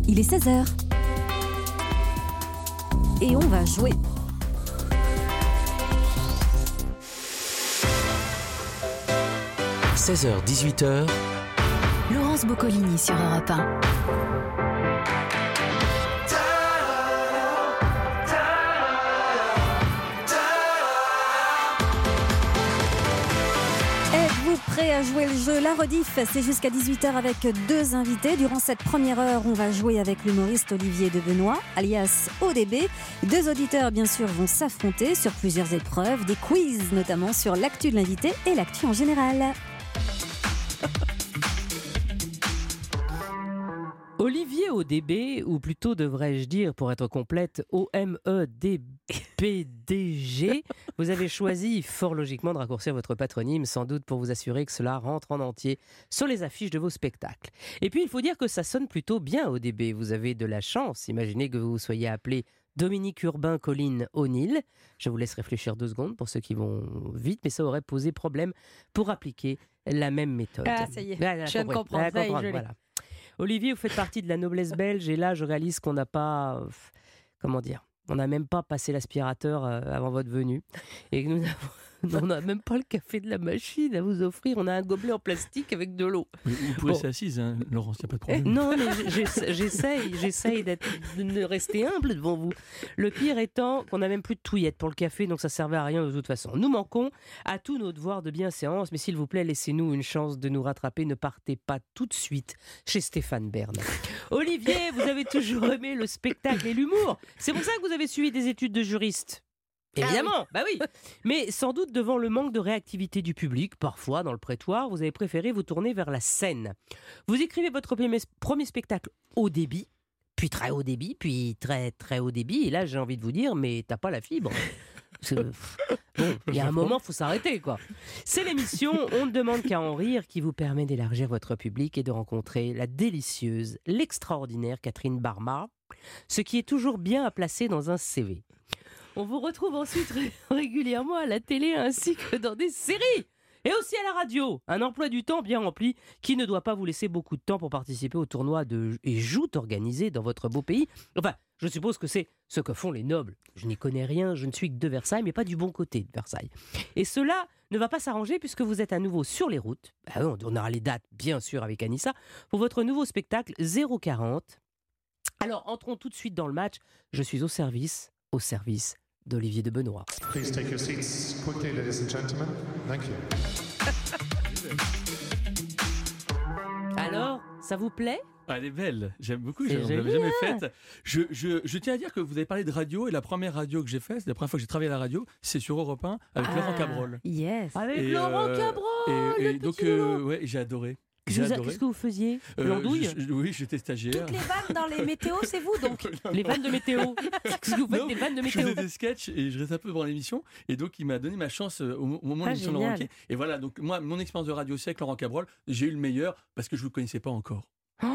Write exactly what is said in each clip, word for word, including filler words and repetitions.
Il est seize heures. Et on va jouer. seize heures dix-huit heures. Laurence Boccolini sur Europe un. Prêt à jouer le jeu. La rediff, c'est jusqu'à dix-huit heures avec deux invités. Durant cette première heure, on va jouer avec l'humoriste Olivier Debenoit, alias O D B. Deux auditeurs, bien sûr, vont s'affronter sur plusieurs épreuves, des quiz notamment sur l'actu de l'invité et l'actu en général. Olivier O D B, ou plutôt devrais-je dire, pour être complète, O M E D P D G, vous avez choisi fort logiquement de raccourcir votre patronyme, sans doute pour vous assurer que cela rentre en entier sur les affiches de vos spectacles. Et puis il faut dire que ça sonne plutôt bien O D B, vous avez de la chance, imaginez que vous soyez appelé Dominique Urbain Colline O'Neill. Je vous laisse réfléchir deux secondes pour ceux qui vont vite, mais ça aurait posé problème pour appliquer la même méthode. Ah ça y est, Là, là, je viens de comprendre, là, ça y est, comprendre, je l'ai. voilà. Olivier, vous faites partie de la noblesse belge et là, je réalise qu'on n'a pas, euh, comment dire, on n'a même pas passé l'aspirateur euh, avant votre venue et que nous n'avons on n'a même pas le café de la machine à vous offrir. On a un gobelet en plastique avec de l'eau. Vous, vous pouvez Bon. rester assise, hein, Laurence, il n'y a pas de Eh, problème. non, mais j'essa- j'essaye, j'essaye d'être, de rester humble devant vous. Le pire étant qu'on n'a même plus de touillettes pour le café, donc ça servait à rien de toute façon. Nous manquons à tous nos devoirs de bienséance, mais s'il vous plaît, laissez-nous une chance de nous rattraper. Ne partez pas tout de suite chez Stéphane Bern. Olivier, vous avez toujours aimé le spectacle et l'humour. C'est pour ça que vous avez suivi des études de juriste. Évidemment, bah oui. Mais sans doute devant le manque de réactivité du public, parfois dans le prétoire, vous avez préféré vous tourner vers la scène. Vous écrivez votre premier, premier spectacle haut débit, puis très haut débit, puis très très haut débit. Et là, j'ai envie de vous dire, mais t'as pas la fibre. Parce que, bon, il y a un moment, faut s'arrêter, quoi. C'est l'émission On ne demande qu'à en rire qui vous permet d'élargir votre public et de rencontrer la délicieuse, l'extraordinaire Catherine Barma, ce qui est toujours bien à placer dans un C V. On vous retrouve ensuite ré- régulièrement à la télé ainsi que dans des séries et aussi à la radio. Un emploi du temps bien rempli qui ne doit pas vous laisser beaucoup de temps pour participer au tournoi de et joutes organisés dans votre beau pays. Enfin, je suppose que c'est ce que font les nobles. Je n'y connais rien, je ne suis que de Versailles, mais pas du bon côté de Versailles. Et cela ne va pas s'arranger puisque vous êtes à nouveau sur les routes. Ah oui, on aura les dates, bien sûr, avec Anissa, pour votre nouveau spectacle zéro quarante. Alors, entrons tout de suite dans le match. Je suis au service, au service d'Olivier Debenoit. Please take your seats quickly, ladies and gentlemen. Thank you. Alors, ça vous plaît ? Ah, elle est belle, j'aime beaucoup, C'est je ne l'avais génial. jamais faite. Je, je, je tiens à dire que vous avez parlé de radio et la première radio que j'ai faite, c'est la première fois que j'ai travaillé à la radio, c'est sur Europe un avec Laurent Cabrol. Yes. Avec Et, Laurent euh, Cabrol, Et, et le donc, petit euh, Laurent. ouais, j'ai adoré. Qu'est-ce J'ai que vous a- adoré. qu'est-ce que vous faisiez ? Euh, L'andouille ? je- je- Oui, j'étais stagiaire. Toutes les vannes dans les météos, c'est vous donc. Les vannes de météo. Qu'est-ce que vous faites Non, des vannes de Je météo faisais des sketchs et je restais un peu devant l'émission. Et donc, il m'a donné ma chance euh, au au moment de Ah, l'émission de Laurent génial. Ruquier. Et voilà, donc moi, mon expérience de radio, c'est avec Laurent Cabrol. J'ai eu le meilleur parce que je ne vous connaissais pas encore.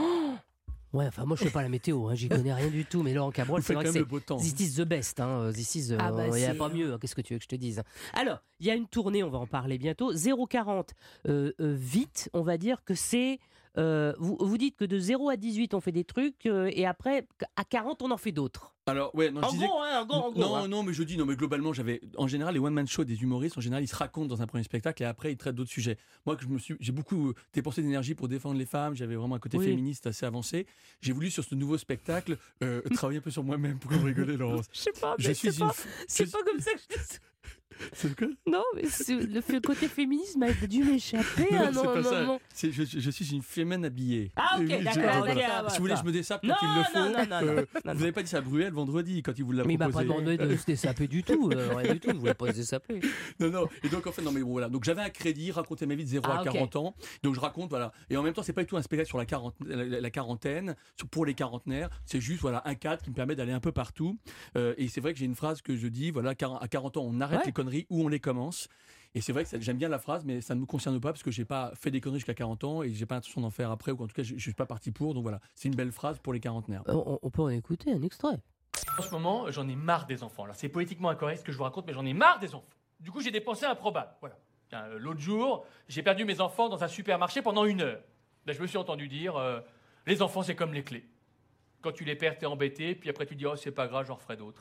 Ouais, enfin moi je fais pas la météo, hein, j'y connais rien du tout, mais Laurent Cabrol, Vous c'est faites vrai quand que même c'est le beau temps. This is the best, hein. This is, euh, Ah bah, il n'y a c'est- pas mieux, hein. Qu'est-ce que tu veux que je te dise. Alors, il y a une tournée, on va en parler bientôt, zéro quarante, euh, euh, vite, on va dire que c'est, euh, vous, vous dites que de zéro à dix-huit on fait des trucs, euh, et après, à quarante on en fait d'autres. Alors, ouais, non, je En disais- gros, hein, en gros, en gros. Non, hein. non, mais je dis, non, mais globalement, j'avais, en général, les one-man shows des humoristes, en général, ils se racontent dans un premier spectacle et après, ils traitent d'autres sujets. Moi, que je me suis, j'ai beaucoup euh, dépensé d'énergie pour défendre les femmes, j'avais vraiment un côté Oui. féministe assez avancé. J'ai voulu, sur ce nouveau spectacle, euh, travailler un peu sur moi-même. Pourquoi vous rigolez, Laurence Je sais pas, mais Je suis c'est une. pas, f- c'est je- pas comme ça que je dis. C'est quoi Non, mais c'est- le, le côté féminisme a dû m'échapper Non, à un c'est pas ça. moment. C'est- je, je suis une féminine habillée. Ah, ok, Oui, je- d'accord, voilà. ok, ah, Si vous voulez, ça. je me dessape Non, quand il le faut. non, non, non, Euh, non, vous non. n'avez pas dit ça à Bruel vendredi quand il vous l'a Mais il m'a pas proposé. demandé de se dessaper du tout, euh, rien du tout, il voulait pas se dessaper. Non, non. Et donc, en fait, non, mais bon, voilà. Donc, j'avais un crédit, raconter ma vie de zéro Ah, à ok. quarante ans. Donc, je raconte, voilà. Et en même temps, c'est pas du tout un spectacle sur la, quarante, la, la- la quarantaine, sur, pour les quarantenaires. C'est juste, voilà, un cadre qui me permet d'aller un peu partout. Euh, et c'est vrai que j'ai une phrase que je dis, voilà, quar- à quarante ans, on arrête Ouais. les conneries ou on les commence. Et c'est vrai que ça- j'aime bien la phrase, mais ça ne me concerne pas parce que j'ai pas fait des conneries jusqu'à quarante ans et j'ai pas l'intention d'en faire après, ou en tout cas, je, je suis pas parti pour. Donc, voilà. C'est une belle phrase pour les quarantenaires. On, on peut en écouter un extrait. En ce moment, j'en ai marre des enfants. Alors, c'est politiquement incorrect ce que je vous raconte, mais j'en ai marre des enfants. Du coup, j'ai des pensées improbables. Voilà. Tiens, euh, l'autre jour, j'ai perdu mes enfants dans un supermarché pendant une heure. Ben, je me suis entendu dire euh, les enfants, c'est comme les clés. Quand tu les perds, t'es embêté, puis après tu dis, oh, c'est pas grave, j'en referai d'autres.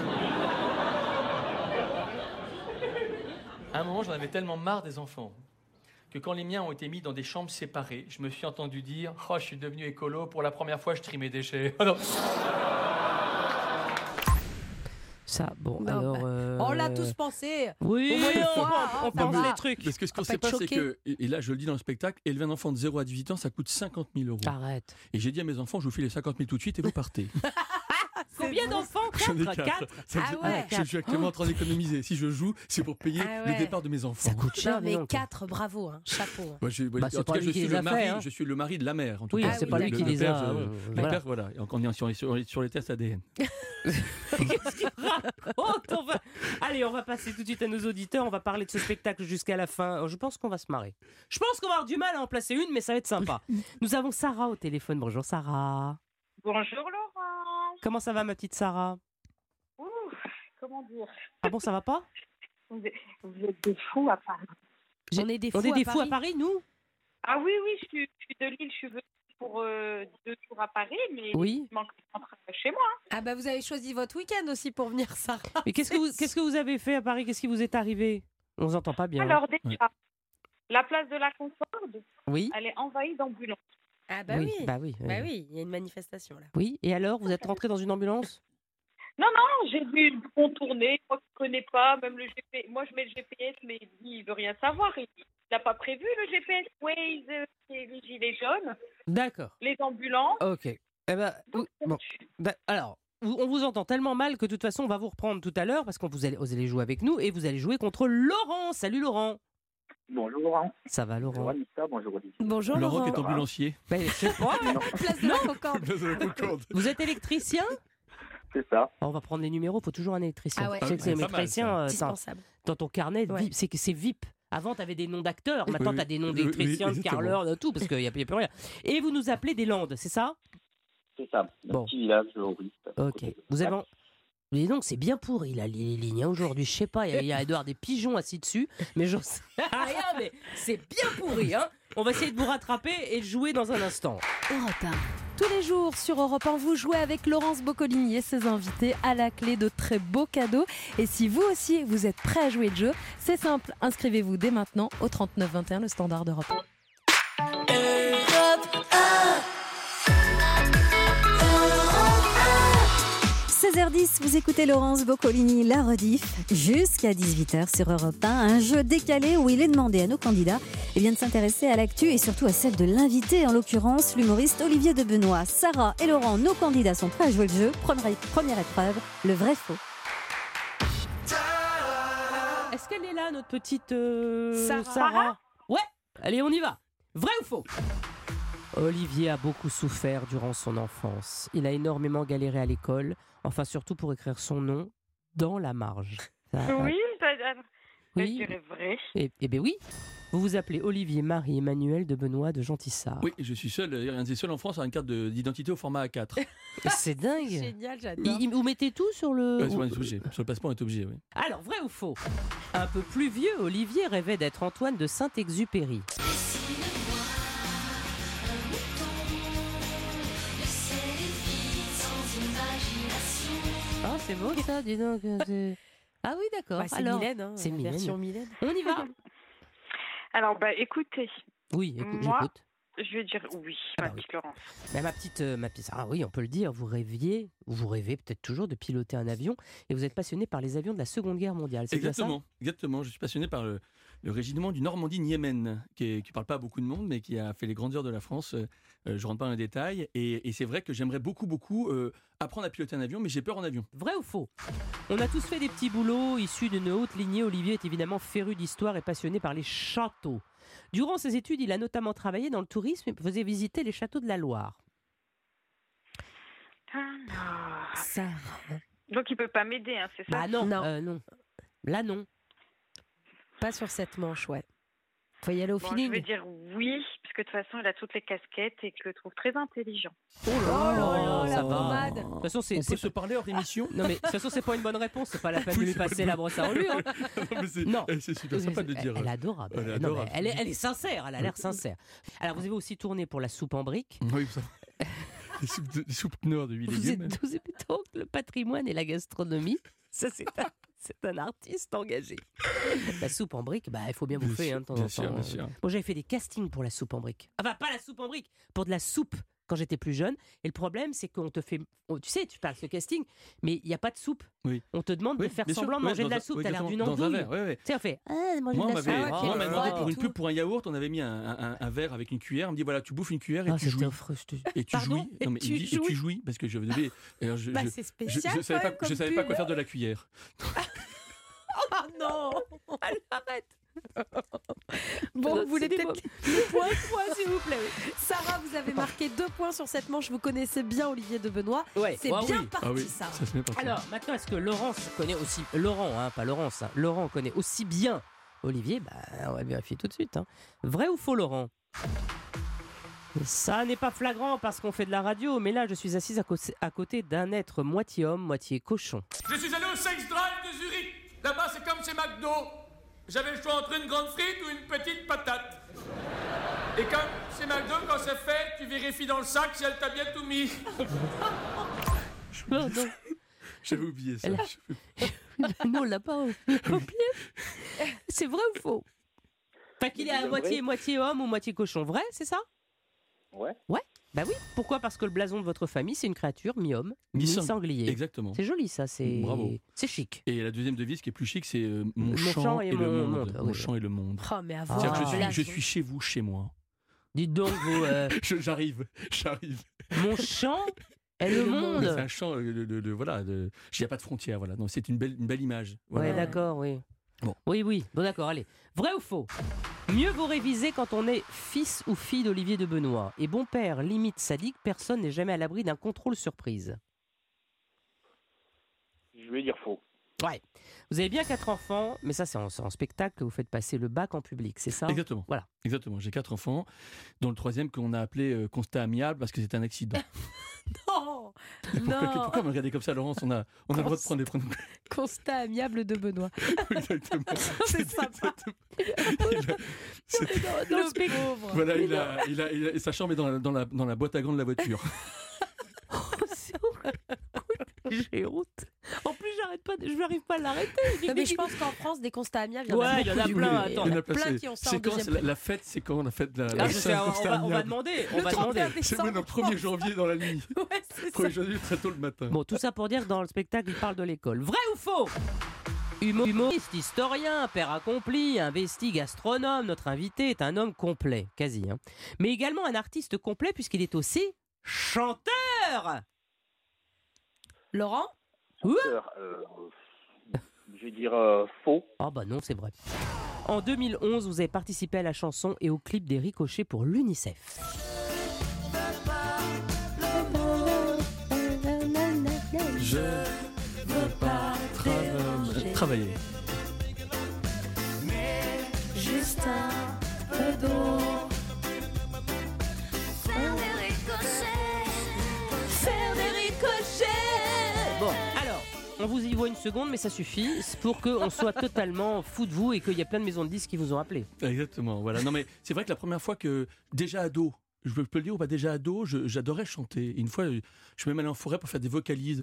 À un moment, j'en avais tellement marre des enfants que quand les miens ont été mis dans des chambres séparées, je me suis entendu dire, oh, je suis devenu écolo, pour la première fois, je trie mes déchets. Oh, non. Ça, bon, Non, alors... bah, euh, On l'a tous pensé. Oui, Au moins une on, fois, on, on hein, pense ça va. des trucs. Parce que ce qu'on On ne peut sait être pas, c'est choqué. que, et et là je le dis dans le spectacle, élever un enfant de zéro à dix-huit ans, ça coûte cinquante mille euros. Arrête. Et j'ai dit à mes enfants, je vous file les cinquante mille tout de suite et vous partez. Combien d'enfants? J'en ai Quatre. quatre. Quatre. Ça, Ah je- ouais. Je suis actuellement en train d'économiser. Si je joue, c'est pour payer Ah le ouais. départ de mes enfants. Ça coûte cher, Non, dis mais donc. quatre, bravo, hein, chapeau. hein. Moi, je, moi, Bah, en c'est tout pas cas, lui je qui suis les a le mari, fait, hein. je suis le mari de la mère. En tout Oui, cas. c'est Le- pas lui le- qui le les père, a, je- euh, le voilà. père, voilà. Et on est sur les, sur les- sur les tests A D N. Qu'est-ce qu'il raconte? On va- Allez, on va passer tout de suite à nos auditeurs. On va parler de ce spectacle jusqu'à la fin. Je pense qu'on va se marrer. Je pense qu'on va avoir du mal à en placer une, mais ça va être sympa. Nous avons Sarah au téléphone. Bonjour Sarah. Bonjour Laurent. Comment ça va ma petite Sarah? Ouh, comment dire? Ah bon, ça va pas? Vous êtes, vous êtes des fous à Paris. On est des fous, On est à, des Paris. fous à Paris, nous? Ah oui, oui, je suis, je suis de Lille, je suis venue pour euh, deux jours à Paris, mais Oui. il manque de rentrer chez moi. Ah bah vous avez choisi votre week-end aussi pour venir, Sarah. Mais qu'est-ce que vous, qu'est-ce que vous avez fait à Paris? Qu'est-ce qui vous est arrivé? On vous entend pas bien. Alors déjà, la place de la Concorde, Oui. elle est envahie d'ambulances. Ah bah oui. oui. Bah oui. Bah oui. oui, il y a une manifestation là. Oui. Et alors, vous êtes rentré dans une ambulance? Non, non, j'ai dû contourner, moi je ne connais pas, même le G P S. Moi je mets le G P S, mais il dit, il veut rien savoir. Il n'a pas prévu le G P S. Waze, euh, c'est les gilets jaunes, D'accord. les ambulances. Ok. Eh ben, vous- bon. Bah, alors, vous- on vous entend tellement mal que de toute façon, on va vous reprendre tout à l'heure parce que vous allez, vous allez jouer avec nous et vous allez jouer contre Laurent. Salut Laurent. Bonjour Laurent. Ça va Laurent? Bonjour Anissa, bonjour Olivier. Bonjour Laurent Laurent. qui est ambulancier. Ben, je sais pas. Place de la Concorde. Place de la Concorde. Vous êtes électricien? C'est ça. On va prendre les numéros, il faut toujours un électricien. Ah ouais. Je sais que c'est Ah, c'est pas mal, électricien, ça. euh, dans, Indispensable. dans ton carnet, Ouais. V I P, c'est que c'est V I P. Avant, tu avais des noms d'acteurs, maintenant, Oui, tu as des noms oui, d'électriciens, oui, de exactement. carleurs, de tout, parce qu'il n'y a, y a plus rien. Et vous nous appelez des Landes, c'est ça? C'est ça. Un Bon. petit village russe. Ok. Vous avez. en- Dis donc, c'est bien pourri, là, les lignes. hein, Aujourd'hui, je sais pas, il y a- il y a Edouard des pigeons assis dessus, mais j'en sais rien, mais c'est bien pourri, hein. On va essayer de vous rattraper et de jouer dans un instant. Europe un. Tous les jours sur Europe un, vous jouez avec Laurence Boccolini et ses invités, à la clé de très beaux cadeaux. Et si vous aussi, vous êtes prêts à jouer le jeu, c'est simple, inscrivez-vous dès maintenant au trente-neuf vingt et un, le standard d'Europe un. seize heures dix, vous écoutez Laurence Boccolini, la rediff, jusqu'à dix-huit heures sur Europe un. Un jeu décalé où il est demandé à nos candidats eh bien, de s'intéresser à l'actu et surtout à celle de l'invité, en l'occurrence l'humoriste Olivier de Benoît. Sarah et Laurent, nos candidats sont prêts à jouer le jeu. Première, première épreuve, le vrai-faux. Est-ce qu'elle est là, notre petite euh, Sarah Ouais, allez, on y va. Vrai ou faux? Olivier a beaucoup souffert durant son enfance. Il a énormément galéré à l'école, enfin surtout pour écrire son nom dans la marge. Ça, Oui, ça- euh, je oui. dirais vrai. Eh, eh bien oui. Vous vous appelez Olivier Marie Emmanuel de Benoît de Gentissart. Oui, je suis seul, euh, un des seuls en France à une carte de- d'identité au format A quatre. C'est dingue. Génial, j'adore. Il- il- vous mettez tout sur le... Ouais, on est obligé. Sur le passeport, on est obligé, oui. Alors, vrai ou faux? Un peu plus vieux, Olivier rêvait d'être Antoine de Saint-Exupéry. Ah, c'est beau ça, dis donc. c'est- Ah oui, d'accord. Bah, c'est Alors, Mylène, hein, c'est la Mylène. version Mylène. on y va. Alors, bah, écoutez, Oui, écoute, Moi- j'écoute. je vais dire oui, Ah ma bah oui. petite Laurence. Mais ma petite, euh, ma petite, ah oui, on peut le dire, vous rêviez, ou vous rêvez peut-être toujours de piloter un avion, et vous êtes passionné par les avions de la Seconde Guerre mondiale. C'est bien ça? Exactement, exactement. Je suis passionné par le, le régiment du Normandie-Niemen, qui ne parle pas à beaucoup de monde, mais qui a fait les grandeurs de la France. Euh, je ne rentre pas dans les détails. Et, et c'est vrai que j'aimerais beaucoup, beaucoup euh, apprendre à piloter un avion, mais j'ai peur en avion. Vrai ou faux? On a tous fait des petits boulots issus d'une haute lignée. Olivier est évidemment féru d'histoire et passionné par les châteaux. Durant ses études, il a notamment travaillé dans le tourisme et faisait visiter les châteaux de la Loire. Alors, Sarah. donc, il peut pas m'aider, hein, c'est ça? Bah non, Non. euh, non. Là, non. Pas sur cette manche, ouais. Faut y aller au Bon, je feeling. vais dire oui, parce que de toute façon, il a toutes les casquettes et que je le trouve très intelligent. Oh là là, la ça va. pommade. De toute façon, c'est, On c'est peut se parler hors émission. non mais de toute façon, c'est pas une bonne réponse. C'est pas la peine Oui, de lui c'est pas passer une la brosse à reluire. hein. Non, mais c'est, Non. eh, c'est super sympa de le dire. Elle, elle est adorable. Elle est Non, mais adorable. elle, est, elle est sincère. Elle a l'air sincère. Alors, vous avez aussi tourné pour la soupe en briques. Oui, ça. des soupes, de, des soupes noires de huit Vous légumes. êtes douze donc le patrimoine et la gastronomie. Ça, c'est un, c'est un artiste engagé. La soupe en briques, bah, il faut bien Bien bouffer sûr, hein, de temps bien en sûr, temps. bien sûr. Bon, j'avais fait des castings pour la soupe en briques. Enfin, pas la soupe en briques, pour de la soupe quand j'étais plus jeune. Et le problème, c'est qu'on te fait. Oh, tu sais, tu parles de casting, mais il n'y a pas de soupe. Oui. On te demande Oui, de faire bien sûr, semblant de ouais, manger de dans la un- soupe. oui, T'as l'air d'une exactement, dans un andouille. verre, ouais, ouais. Tu sais, on fait. Ah, manger Moi, de on la m'avait, soupe. ouais, moi, puis on m'avait le demandé froid pour et une tout. pub pour un yaourt, on avait mis un, un- un verre avec une cuillère. On me dit voilà, tu bouffes une cuillère et Ah, tu c'était jouis. affreux. je te- Et tu Pardon jouis. Non, mais Et il tu dit, et tu jouis. jouis parce que je devais. alors, je, Bah, je- c'est je- spécial. je savais quand pas, même je comme savais pas pub. quoi faire de la cuillère. Ah non. Arrête. Bon, Non, vous voulez c'est des peut-être mots. les points, points, s'il vous plaît. Sarah, vous avez marqué deux points sur cette manche. Vous connaissez bien Olivier de Benoît. Ouais. C'est Ah bien oui. parti, Ah oui, Sarah. ça se met pas. Alors, maintenant, est-ce que Laurence connaît aussi. Laurent, hein, pas Laurence. hein, Laurent connaît aussi bien Olivier. Bah, on va vérifier tout de suite. hein. Vrai ou faux, Laurent? Ça n'est pas flagrant parce qu'on fait de la radio, mais là, je suis assise à, co- à côté d'un être moitié homme, moitié cochon. Je suis allé au Sex Drive de Zurich. Là-bas, c'est comme chez McDo. J'avais le choix entre une grande frite ou une petite patate. Et comme chez McDo, quand c'est fait, tu vérifies dans le sac si elle t'a bien tout mis. Non, non, J'avais oublié ça. Elle a- non, on l'a pas oublié. C'est vrai ou faux? Enfin, qu'il est à Vrai. moitié, moitié homme ou moitié cochon. Vrai, c'est ça? Ouais. Bah oui. Pourquoi? Parce que le blason de votre famille, c'est une créature mi-homme, Mi-sang- mi-sanglier. Exactement. C'est joli, ça. C'est Bravo. C'est chic. Et la deuxième devise qui est plus chic, c'est euh, mon, Mon champ, champ et, et le mon monde. monde. Mon Oui. champ et le monde. Oh, mais avant. Ah. C'est-à-dire que je, Blason. suis, je suis chez vous, chez moi. Dites donc, vous, euh, Je- j'arrive, j'arrive. mon champ est le Mais monde. C'est un champ, euh, de, de- de- voilà, de- il n'y a pas de frontières, voilà. Donc c'est une belle, une belle image. Voilà. Ouais, d'accord, oui. Bon. Oui, oui. Bon, d'accord, allez. Vrai ou faux? Mieux vaut réviser quand on est fils ou fille d'Olivier de Benoît. Et bon père, limite sadique, personne n'est jamais à l'abri d'un contrôle surprise. Je vais dire faux. Ouais. Vous avez bien quatre enfants, mais ça, c'est en, c'est en spectacle que vous faites passer le bac en public, c'est ça? Exactement. Voilà. Exactement. J'ai quatre enfants, dont le troisième qu'on a appelé euh, constat amiable parce que c'est un accident. Non, Pourquoi, non. pourquoi me regarder comme ça, Laurence? On a, on a le droit de prendre des prénoms. Constat amiable de Benoît. Exactement. C'est sympa. Il a- c'est- Le pauvre. Voilà, il a, il a, il a- et sa chambre est dans la, dans la, dans la boîte à gants de la voiture. C'est horrible. J'ai honte. En plus, j'arrête pas, de- je n'arrive pas à l'arrêter. Non, mais je pense qu'en France, des constats amiables, il y en a Ouais, il y en a beaucoup. plein, Il y attends. en Il y en a a plein, plein c'est- qui ont ça en C'est quand deuxième c'est la, prénom. la fête, c'est quand on a fait la, la Ah, je sais, seule on, on constat va, on va amiable. demander. On Le va trente et un demander. C'est moi le premier janvier dans la nuit. Ouais, c'est ça. premier janvier très tôt le matin. Bon, tout ça pour dire que dans le spectacle, il parle de l'école. Vrai ou faux? Humo- Humoriste, historien, père accompli, investi, gastronome, notre invité est un homme complet, quasi. hein. Mais également un artiste complet puisqu'il est aussi chanteur. Laurent, Euh, euh, je vais dire euh, faux. Ah bah non, c'est vrai. En deux mille onze, vous avez participé à la chanson et au clip des Ricochets pour l'UNICEF. Je veux pas trava- travailler. juste un peu d'eau. Faire des ricochets. Faire des ricochets. Bon, alors, on vous y voit une seconde, mais ça suffit c'est pour qu'on soit totalement fou de vous et qu'il y a plein de maisons de disques qui vous ont appelé. Exactement, voilà. Non mais c'est vrai que la première fois que, déjà ado, je peux le dire ou pas, déjà ado, je- j'adorais chanter. Une fois, je suis même allé en forêt pour faire des vocalises.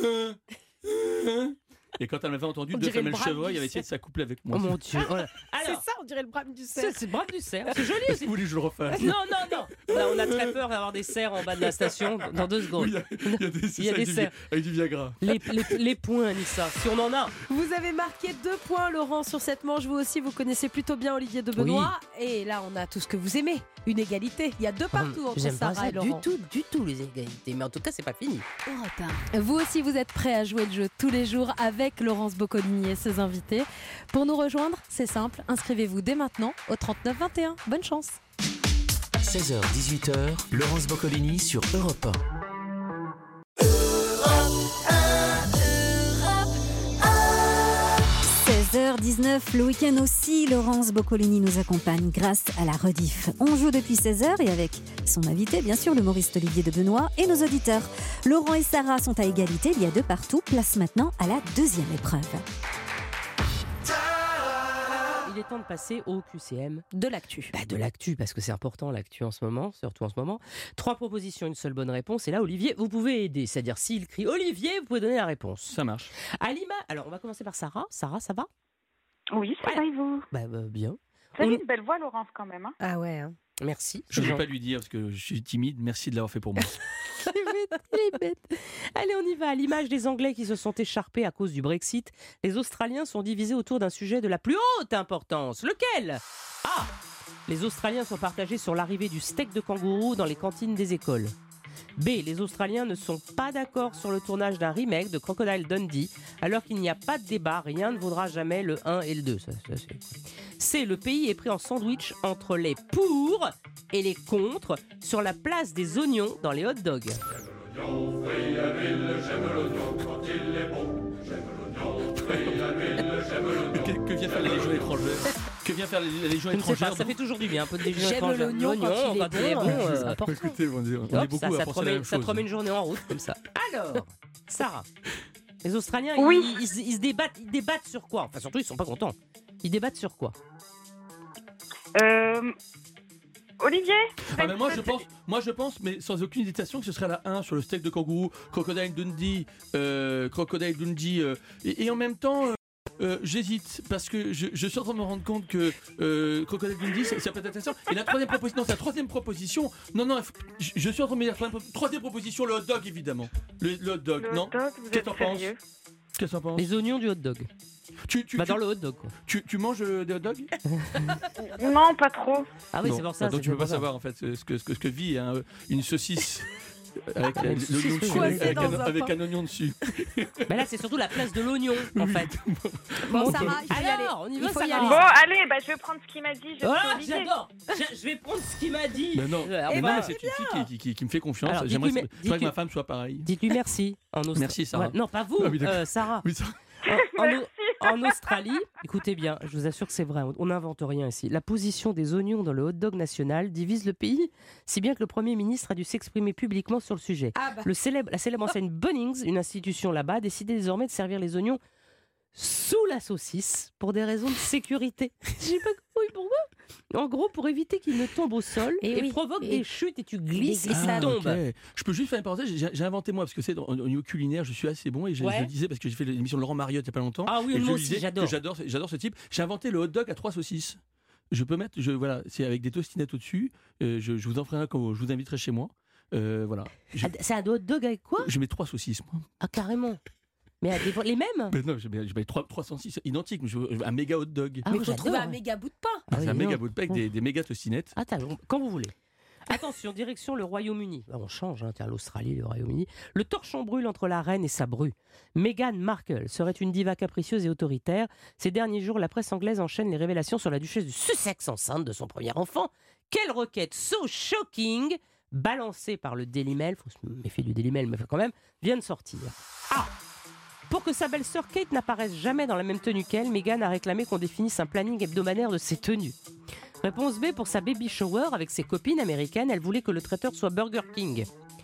Et quand elle m'avait entendu, On deux dirait le femelles brame chevreuil du avait essayé de s'accoupler avec moi. Oh mon Dieu. Voilà. C'est Alors, ça, on dirait le brame du ça, cerf. c'est brave du cerf. C'est joli Est-ce aussi. que vous voulez que je le refasse? Non, non, non. Là, on a très peur d'avoir des cerfs en bas de la station dans deux secondes. Oui, il y a, il y a des, c'est Il y a ça, des avec, du, cerfs. avec du Viagra. Les, les, les points, Nissa, si on en a. Vous avez marqué deux points, Laurent, sur cette manche. Vous aussi, vous connaissez plutôt bien Olivier de Benoît. Et là, on a tout ce que vous aimez. Une égalité. Il y a deux partout entre J'aime pas Sarah ça et du Laurent. tout, du tout, les égalités. Mais en tout cas, c'est pas fini. Vous aussi, vous êtes prêts à jouer le jeu tous les jours avec Laurence Boccolini et ses invités. Pour nous rejoindre, c'est simple. Inscrivez-vous dès maintenant au trente-neuf vingt et un. Bonne chance. seize heures dix-huit heures, Laurence Boccolini sur Europe un. seize heures dix-neuf, le week-end aussi, Laurence Boccolini nous accompagne grâce à la rediff. On joue depuis seize heures et avec son invité, bien sûr, l'humoriste Olivier de Benoît et nos auditeurs. Laurent et Sarah sont à égalité, il y a deux partout. Place maintenant à la deuxième épreuve. Il est temps de passer au Q C M. De l'actu. Bah, de l'actu, parce que c'est important l'actu en ce moment, surtout en ce moment. Trois propositions, une seule bonne réponse. Et là, Olivier, vous pouvez aider. C'est-à-dire, s'il crie Olivier, vous pouvez donner la réponse. Ça marche. Alima, alors on va commencer par Sarah. Sarah, ça va? Oui, ça ouais. va et vous? Bah, bah bien. Vous avez On... une belle voix, Laurence, quand même. Hein. Ah ouais. Hein. Merci. Je ne vais pas lui dire parce que je suis timide. Merci de l'avoir fait pour moi. Il est bête, il est bête. Allez, on y va. À l'image des Anglais qui se sont écharpés à cause du Brexit, les Australiens sont divisés autour d'un sujet de la plus haute importance. Lequel? Ah! Les Australiens sont partagés sur l'arrivée du steak de kangourou dans les cantines des écoles. B. Les Australiens ne sont pas d'accord sur le tournage d'un remake de Crocodile Dundee, alors qu'il n'y a pas de débat, rien ne vaudra jamais le un et le deux. Ça, ça, c'est... C. Le pays est pris en sandwich entre les pour et les contre sur la place des oignons dans les hot dogs. J'aime l'oignon, feuille à l'huile, j'aime l'oignon quand il est bon. J'aime l'oignon, feuille à l'huile, j'aime l'oignon. Que, que vient faire la Légion étrangère? Que vient faire la Légion Je ne sais étrangère? pas, ça fait toujours du bien, un peu de Légion J'aime étrangère. l'oignon quand il est quand il est bon, bon, euh, euh, c'est important. Écoutez, on est, on est hop, beaucoup ça, à ça, te penser la remet, même ça te chose. remet une journée en route comme ça. Alors, Sarah, les Australiens, Oui. ils, ils, ils se débattent, ils débattent sur quoi? Enfin, surtout, ils sont pas contents. Ils débattent sur quoi? Euh, Olivier? Ah, mais moi je pense, moi je pense, mais sans aucune hésitation, que ce serait la un sur le steak de kangourou, Crocodile Dundee, euh, Crocodile Dundee, euh, et, et en même temps. Euh, Euh, j'hésite parce que je, je suis en train de me rendre compte que euh, Crocodile Dundee, ça, ça peut être intéressant. Et la troisième proposition, non, c'est la troisième proposition. Non, non, faut, je, je suis en train de me dire troisième, troisième proposition, le hot dog évidemment. Le, le hot dog, Le non. hot dog, vous Qu'est-ce êtes que t'en penses? sérieux? Qu'est-ce que t'en penses? Les oignons du hot dog. Tu, tu, Bah, tu, dans le hot dog, quoi. tu, tu manges euh, des hot dogs? Non, pas trop. Ah oui, Non. c'est pour ça. Donc c'est tu peux pour pas ça. savoir en fait ce que, ce que, ce que vit hein, une saucisse. Avec, la- Une l'oignon saucisse dessus, coincée avec, avec dans un, un avec pain. un oignon dessus. Bah là, c'est surtout la place de l'oignon, en fait. Bon, Ok. Sarah, il faut y aller. Alors, on y va, Il faut y Sarah. aller. Bon, allez, bah, je vais prendre ce qu'il m'a dit. Je suis Ah, Olivier. j'adore. Je, je vais prendre ce qu'il m'a dit. Mais non, Euh, mais bah, non, mais c'est une fille qui, qui, qui, qui me fait confiance. Alors, J'aimerais dites-lui, faudrait dites-lui- que ma femme soit pareille. Dites-lui merci en Australie. Merci, Sarah. Ouais, non, pas vous, Ah oui, d'accord. euh, Sarah. Oui, ça- En, en, en Australie, écoutez bien, je vous assure que c'est vrai, on n'invente rien ici. La position des oignons dans le hot dog national divise le pays, si bien que le Premier ministre a dû s'exprimer publiquement sur le sujet. Ah bah. Le célèbre, la célèbre enseigne Bunnings, une institution là-bas, a décidé désormais de servir les oignons sous la saucisse pour des raisons de sécurité. J'ai pas compris pourquoi. En gros, pour éviter qu'ils ne tombent au sol Et et, oui, provoquent et- des chutes et tu glisses des et tu glissades. tombes. ok. Je peux juste faire une parenthèse, j'ai, j'ai inventé moi, parce que c'est au au niveau culinaire, je suis assez bon, et je, Ouais. je le disais parce que j'ai fait l'émission de Laurent Mariotte il n'y a pas longtemps. Ah oui, et moi je aussi, disais j'adore. que j'adore, j'adore ce type. J'ai inventé le hot dog à trois saucisses. Je peux mettre, je, voilà, c'est avec des tostinettes au-dessus. Euh, je, je vous en ferai un quand vous- je vous inviterai chez moi. Euh, voilà. Je, Ah, c'est un hot dog avec quoi? je mets trois saucisses, moi. Ah, carrément. Mais à des- les mêmes? Mais non, je mets, je mets trois, trois saucisses identiques, mais je veux un méga hot dog. Ah Mais oui, il faut trouver j'adore. un méga bout de pain. Ah c'est oui, un non. méga bout de pain avec des, des méga tostinettes. Attends, quand vous voulez. Attention, direction le Royaume-Uni. Bah, on change, hein, tiens, l'Australie, le Royaume-Uni. Le torchon brûle entre la reine et sa bru. Meghan Markle serait une diva capricieuse et autoritaire. Ces derniers jours, la presse anglaise enchaîne les révélations sur la duchesse de Sussex enceinte de son premier enfant. Quelle requête so shocking, balancée par le Daily Mail, faut se méfier du Daily Mail, mais quand même, vient de sortir. Ah! Pour que sa belle-sœur Kate n'apparaisse jamais dans la même tenue qu'elle, Meghan a réclamé qu'on définisse un planning hebdomadaire de ses tenues. Réponse B, pour sa baby shower avec ses copines américaines, elle voulait que le traiteur soit Burger King.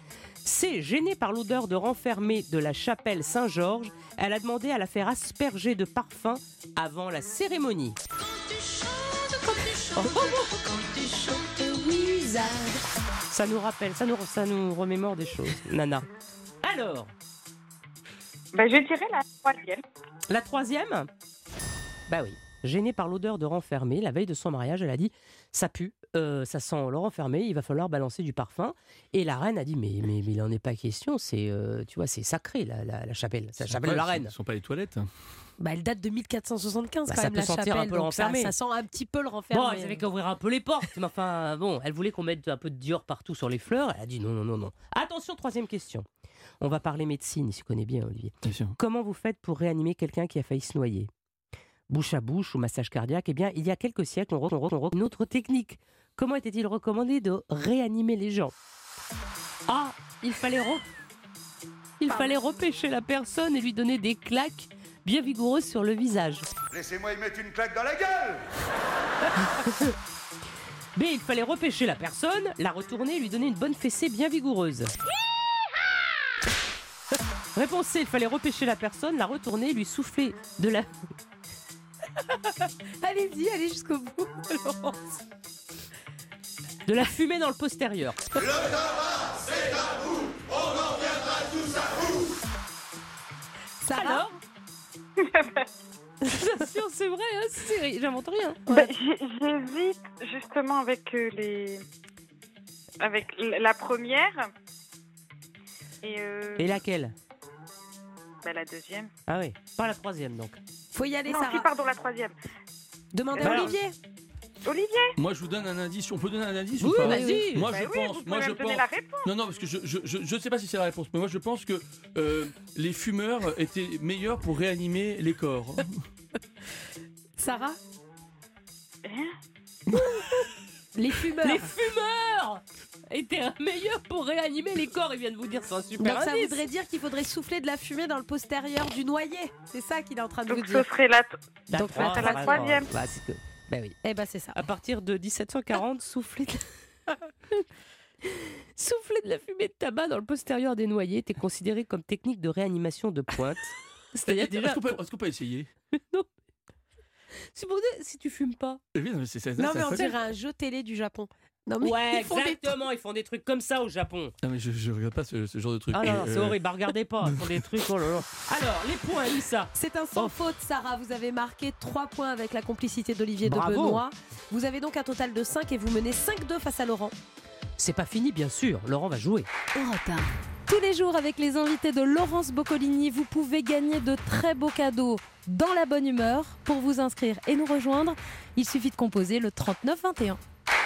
C, gênée par l'odeur de renfermé de la chapelle Saint-Georges, elle a demandé à la faire asperger de parfum avant la cérémonie. Ça nous rappelle, ça nous, ça nous remémore des choses, Nana. Alors, Bah, je dirais la troisième. la troisième, bah oui, gênée par l'odeur de renfermé, la veille de son mariage, elle a dit ça pue, euh, ça sent le renfermé, il va falloir balancer du parfum. Et la reine a dit mais mais, mais il en est pas question, c'est euh, tu vois c'est sacré la, la, la chapelle, c'est la chapelle de la reine. Ce ne sont pas les toilettes. Bah, elle date de mille quatre cent soixante-quinze Bah, quand ça même peut la sentir chapelle. un peu le donc ça, renfermé. ça sent un petit peu le renfermé. Bon, elle avait qu'à ouvrir un peu les portes, mais enfin bon, elle voulait qu'on mette un peu de Dior partout sur les fleurs. Elle a dit non non non non. Attention, troisième question. On va parler médecine, il se connaît bien Olivier. Bien sûr. Comment vous faites pour réanimer quelqu'un qui a failli se noyer? Bouche à bouche ou massage cardiaque? Eh bien, il y a quelques siècles, on recommande une autre technique. Comment était-il recommandé de réanimer les gens? Ah, il fallait, re... il fallait repêcher la personne et lui donner des claques bien vigoureuses sur le visage. Laissez-moi y mettre une claque dans la gueule! B, il fallait repêcher la personne, la retourner et lui donner une bonne fessée bien vigoureuse. Réponse C, il fallait repêcher la personne, la retourner et lui souffler de la... Allez-y, allez jusqu'au bout, Laurence. De la fumée dans le postérieur. Le tabac, c'est à vous. On en viendra tous à vous. Sarah. Attention, c'est vrai, hein, c'est... j'invente rien. Bah, j'ai- j'hésite justement avec euh, les, avec l- la première et, euh, Et laquelle? bah, la deuxième. Ah oui, pas la troisième donc. Faut y aller, Non, Sarah. si, pardon, la troisième. Demandez Bah, à Olivier. Olivier. Moi, je vous donne un indice. On peut donner un indice Oui, ou pas? vas-y. Moi, Bah je oui, pense. vous Moi, pouvez je me donner pense. la réponse. Non, non, parce que je je je je sais pas si c'est la réponse, mais moi, je pense que euh, les fumeurs étaient meilleurs pour réanimer les corps. Sarah. Hein? Les fumeurs. Les fumeurs étaient meilleurs pour réanimer les corps, ils viennent vous dire, c'est un super Donc ça indice. voudrait dire qu'il faudrait souffler de la fumée dans le postérieur du noyer. C'est ça qu'il est en train de Donc vous ce dire. serait la. t- La Donc, trois, la ça va, troisième. Bah, c'est que- bah oui. Eh ben c'est ça. À partir de dix-sept cent quarante, souffler de... souffler de la fumée de tabac dans le postérieur des noyés était considéré comme technique de réanimation de pointe. C'est-à-dire déjà... Est-ce qu'on peut, est-ce qu'on peut essayer? Non. C'est pour dire, si tu fumes pas. Eh oui, non, mais c'est- c'est- Non c'est mais on incroyable. dirait un jeu télé du Japon. Non mais Ouais, ils font des exactement, ils font des trucs comme ça au Japon. Non, mais je, je regarde pas ce, ce genre de truc. Ah non, non, Euh, c'est horrible, bah, regardez pas, ils font des trucs, oh là là. Alors, les points, Lisa. C'est un sans faute, Sarah. Vous avez marqué trois points avec la complicité d'Olivier de Bravo. Benoît. Vous avez donc un total de cinq et vous menez cinq deux face à Laurent. C'est pas fini, bien sûr, Laurent va jouer. Europe un. Tous les jours avec les invités de Laurence Boccolini, vous pouvez gagner de très beaux cadeaux dans la bonne humeur. Pour vous inscrire et nous rejoindre, il suffit de composer le trente-neuf vingt et un.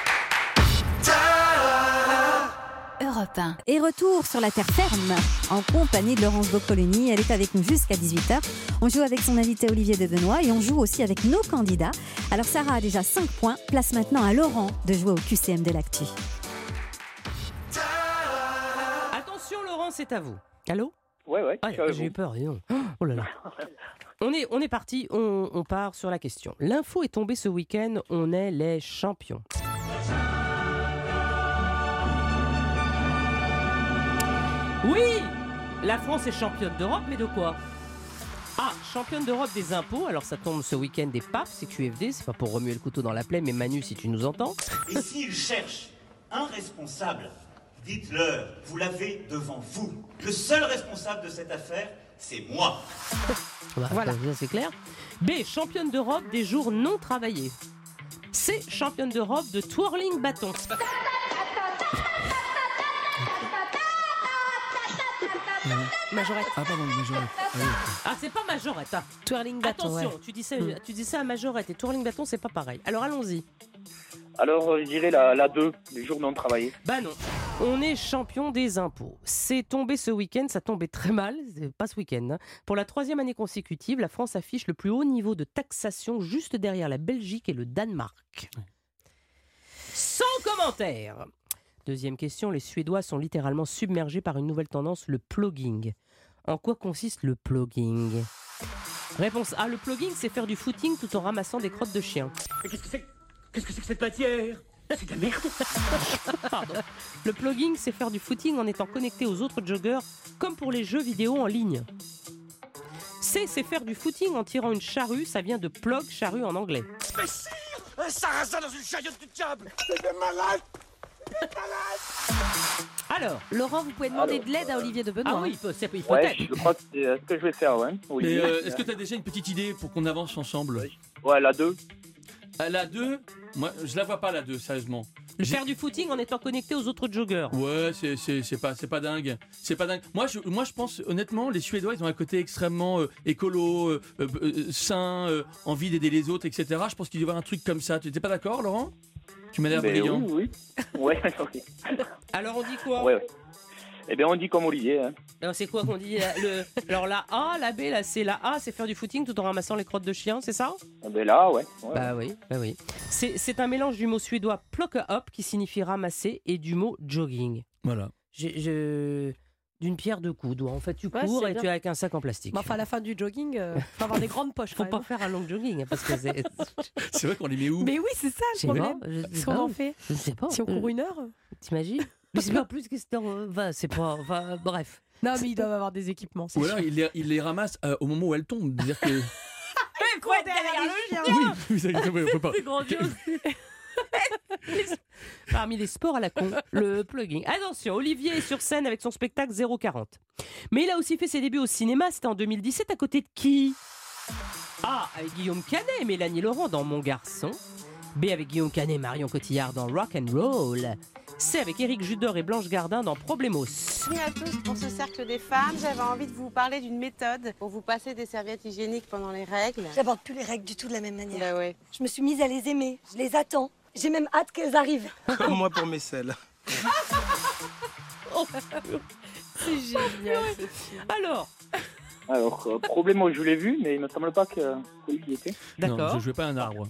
Europe un. Et retour sur la terre ferme en compagnie de Laurence Boccolini. Elle est avec nous jusqu'à dix-huit heures. On joue avec son invité Olivier de Benoît et on joue aussi avec nos candidats. Alors Sarah a déjà cinq points. Place maintenant à Laurent de jouer au Q C M de l'actu. Attention, Laurent, c'est à vous. Allô? Ouais, ouais. Ah, je suis avec j'ai eu vous. peur, dis donc. Oh là là. On est, on est parti, on, on part sur la question. L'info est tombée ce week-end, on est les champions. Oui, la France est championne d'Europe, mais de quoi? Ah, championne d'Europe des impôts, alors ça tombe ce week-end des papes, c'est Q F D, c'est pas pour remuer le couteau dans la plaie, mais Manu, si tu nous entends. Et s'ils cherchent un responsable, dites-leur, vous l'avez devant vous. Le seul responsable de cette affaire, c'est moi. Bah, voilà, ça, c'est clair. B, championne d'Europe des jours non travaillés. C, championne d'Europe de twirling bâton. Majorette. Ah, pardon, majorette. Ah, oui. Ah, c'est pas majorette. Hein. Twirling bâton. Attention, ouais. tu, dis ça, Mm. tu dis ça à majorette et twirling bâton, c'est pas pareil. Alors allons-y. Alors, euh, je dirais la, la deux, les jours non travaillés. Bah non, on est champion des impôts. C'est tombé ce week-end, ça tombait très mal, c'est pas ce week-end. Hein. Pour la troisième année consécutive, la France affiche le plus haut niveau de taxation juste derrière la Belgique et le Danemark. Sans commentaire. Deuxième question, les Suédois sont littéralement submergés par une nouvelle tendance, le plugging. En quoi consiste le plugging? Réponse A, le plugging, c'est faire du footing tout en ramassant des crottes de chiens. Mais qu'est-ce que c'est Qu'est-ce que c'est que cette matière? C'est de la merde. Pardon. Le plugging, c'est faire du footing en étant connecté aux autres joggeurs, comme pour les jeux vidéo en ligne. C, c'est faire du footing en tirant une charrue, ça vient de plug, charrue en anglais. Mais sire, un sarrasin dans une chariote du diable. C'est malade. Alors, Laurent, vous pouvez demander Alors, de l'aide à Olivier de Benoît. ah oui, il peut, c'est- il peut Ouais, être. je crois que c'est euh, ce que je vais faire, ouais. Oui. Mais euh, est-ce que tu as déjà une petite idée pour qu'on avance ensemble? Ouais, la deux. À la deux, moi, je la vois pas, la deux, sérieusement. Le J'ai- faire du footing en étant connecté aux autres joggeurs. Ouais, c'est, c'est, c'est, pas, c'est pas dingue. C'est pas dingue. Moi je, moi, je pense, honnêtement, les Suédois, ils ont un côté extrêmement euh, écolo, euh, euh, euh, sain, euh, envie d'aider les autres, et cetera. Je pense qu'il doit y avoir un truc comme ça. Tu n'étais pas d'accord, Laurent? Tu m'as l'air Ben brillant. oui, oui. Ouais, oui. Alors, on dit quoi? Ouais, ouais. Eh bien, on dit comme Olivier. Hein. Alors, c'est quoi qu'on dit? le... Alors, la A, la B, la C, la A, c'est faire du footing tout en ramassant les crottes de chiens, c'est ça? Eh ben là, ouais. ouais. Bah oui, bah oui. C'est, c'est un mélange du mot suédois plocka up qui signifie ramasser et du mot jogging. Voilà. Je, je- D'une pierre deux coups, en fait tu Ouais, cours c'est et bien. tu es avec un sac en plastique. Mais enfin, à la fin du jogging, il faut avoir des grandes poches. Faut quand pas même. faire un long jogging hein, parce que c'est. C'est vrai qu'on les met où? Mais oui, c'est ça Je sais le pas, problème. je sais Qu'est-ce qu'on pas. en fait Je ne sais pas. Si on court une heure? T'imagines? Mais c'est pas plus question. euh, va, c'est pas. va, bref. Non, mais ils doivent avoir des équipements. c'est Ou alors sûr. il les, il les ramasse euh, au moment où elles tombent. C'est-à-dire que. couette derrière le chien. Oui, vous avez- oui, on peut pas. C'est grandiose. Parmi les sports à la con, le plugging. Attention, Olivier est sur scène avec son spectacle zéro quarante. Mais il a aussi fait ses débuts au cinéma, c'était en deux mille dix-sept, à côté de qui? A. Avec Guillaume Canet et Mélanie Laurent dans Mon Garçon. B. Avec Guillaume Canet et Marion Cotillard dans Rock and Roll. C. Avec Éric Judor et Blanche Gardin dans Problemos. Bienvenue à tous pour ce cercle des femmes. J'avais envie de vous parler d'une méthode pour vous passer des serviettes hygiéniques pendant les règles. J'aborde plus les règles du tout de la même manière. Bah ouais. Je me suis mise à les aimer. Je les attends. J'ai même hâte qu'elles arrivent. Moi pour mes selles. C'est génial ce film. Alors Alors, euh, problème, je l'ai vu, mais il me semble pas que qu'il y était. Non, je jouais pas un arbre.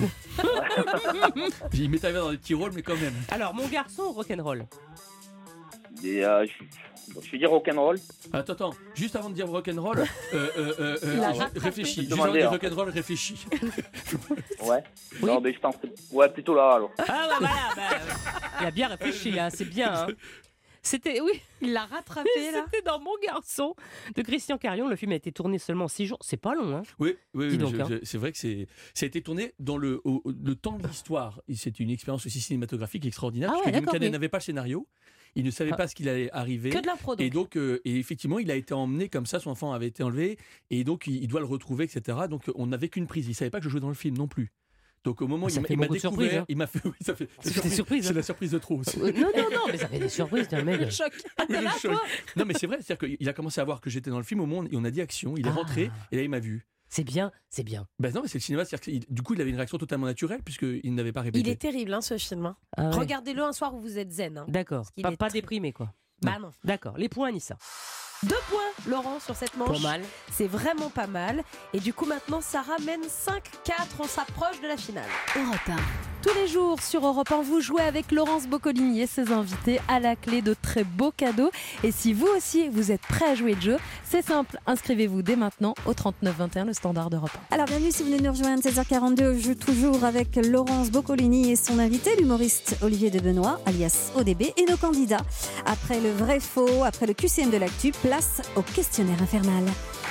Il m'est arrivé dans des petits rôles, mais quand même. Alors, Mon Garçon ou Rock'n'Roll? Et, euh, je, bon, je vais dire rock'n'roll. Attends, attends, juste avant de dire rock'n'roll, euh, euh, euh, Il a euh, rattrapé. réfléchis. Juste Demandez, avant de dire hein. rock'n'roll, réfléchis. Ouais. Non, mais je pense que... Ouais, plutôt là, alors. Ah bah voilà, bah, euh, il a bien réfléchi, hein, c'est bien. Hein. C'était, oui, il l'a rattrapé là. C'était dans Mon Garçon de Christian Carion. Le film a été tourné seulement six jours. C'est pas long, hein. Oui, oui, Dis oui, donc, je- hein. je- c'est vrai que c'est, ça a été tourné dans le, au- au- le temps de l'histoire. Et c'est une expérience aussi cinématographique extraordinaire. Ah parce ouais, que Guillaume d'accord, Canet mais- n'avait pas le scénario. Il ne savait Ah. pas ce qu'il allait arriver. Que de l'impro, donc. Et donc, euh, et effectivement, il a été emmené comme ça. Son enfant avait été enlevé. Et donc, il, il doit le retrouver, et cetera. Donc, on n'avait qu'une prise. Il savait pas que je jouais dans le film non plus. Donc, au moment où Ça il m'a- fait il m'a beaucoup de découvert, surprises, hein. il m'a fait. Oui, ça fait. Ça fait des surprise- surprises, C'est hein. la surprise de trop aussi. Euh, non, non, non, mais ça fait des surprises, tiens, mec. Le choc. Ah, t'es Le là, choc. toi Non, mais c'est vrai. C'est-à-dire qu'il a commencé à voir que j'étais dans le film au monde et on a dit action. Il est Ah. rentré et là, il m'a vu. C'est bien, c'est bien. Ben non, mais c'est le cinéma. C'est-à-dire que, du coup, il avait une réaction totalement naturelle puisqu'il n'avait pas répété. Il est terrible hein, ce film. hein. Ah ouais. Regardez-le un soir où vous êtes zen. hein. D'accord, Parce qu'il pas, est pas très- déprimé, quoi. Bah non. D'accord, les points, Anissa. Deux points, Laurent, sur cette manche. Pas mal. C'est vraiment pas mal. Et du coup, maintenant, ça ramène cinq quatre. On s'approche de la finale. Europe un. Tous les jours sur Europe un, vous jouez avec Laurence Boccolini et ses invités à la clé de très beaux cadeaux. Et si vous aussi, vous êtes prêts à jouer le jeu, c'est simple. Inscrivez-vous dès maintenant au trente-neuf vingt et un, le standard d'Europe un. Alors bienvenue si vous venez de nous rejoindre, seize heures quarante-deux, on joue toujours avec Laurence Boccolini et son invité, l'humoriste Olivier de Benoît, alias O D B, et nos candidats. Après le vrai faux, après le Q C M de l'actu, place au questionnaire infernal.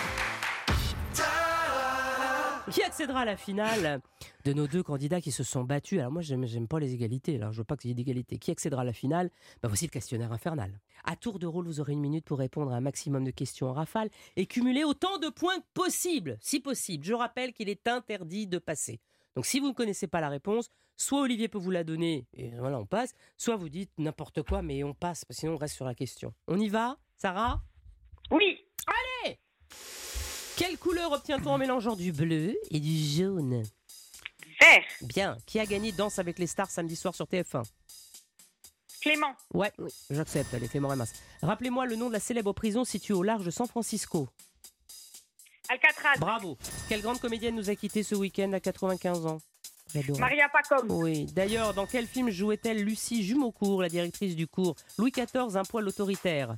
Qui accédera à la finale de nos deux candidats qui se sont battus? Alors moi, j'aime, j'aime pas les égalités, alors je veux pas qu'il y ait d'égalité. Qui accédera à la finale? Ben voici le questionnaire infernal. À tour de rôle, vous aurez une minute pour répondre à un maximum de questions en rafale et cumuler autant de points que possible, si possible. Je rappelle qu'il est interdit de passer. Donc si vous ne connaissez pas la réponse, soit Olivier peut vous la donner, et voilà, on passe, soit vous dites n'importe quoi, mais on passe, parce que sinon on reste sur la question. On y va, Sarah? Oui. Allez! Quelle couleur obtient-on en mélangeant du bleu et du jaune? Vert. Bien. Qui a gagné Danse avec les stars samedi soir sur T F un? Clément. Ouais, oui, j'accepte, allez, Clément Remas. Rappelez-moi le nom de la célèbre prison située au large de San Francisco. Alcatraz. Bravo. Quelle grande comédienne nous a quittés ce week-end à quatre-vingt-quinze ans? J'adore. Maria Pacom. Oui. D'ailleurs, dans quel film jouait-elle Lucie Jumeaucourt, la directrice du cours Louis quatorze, un poil autoritaire?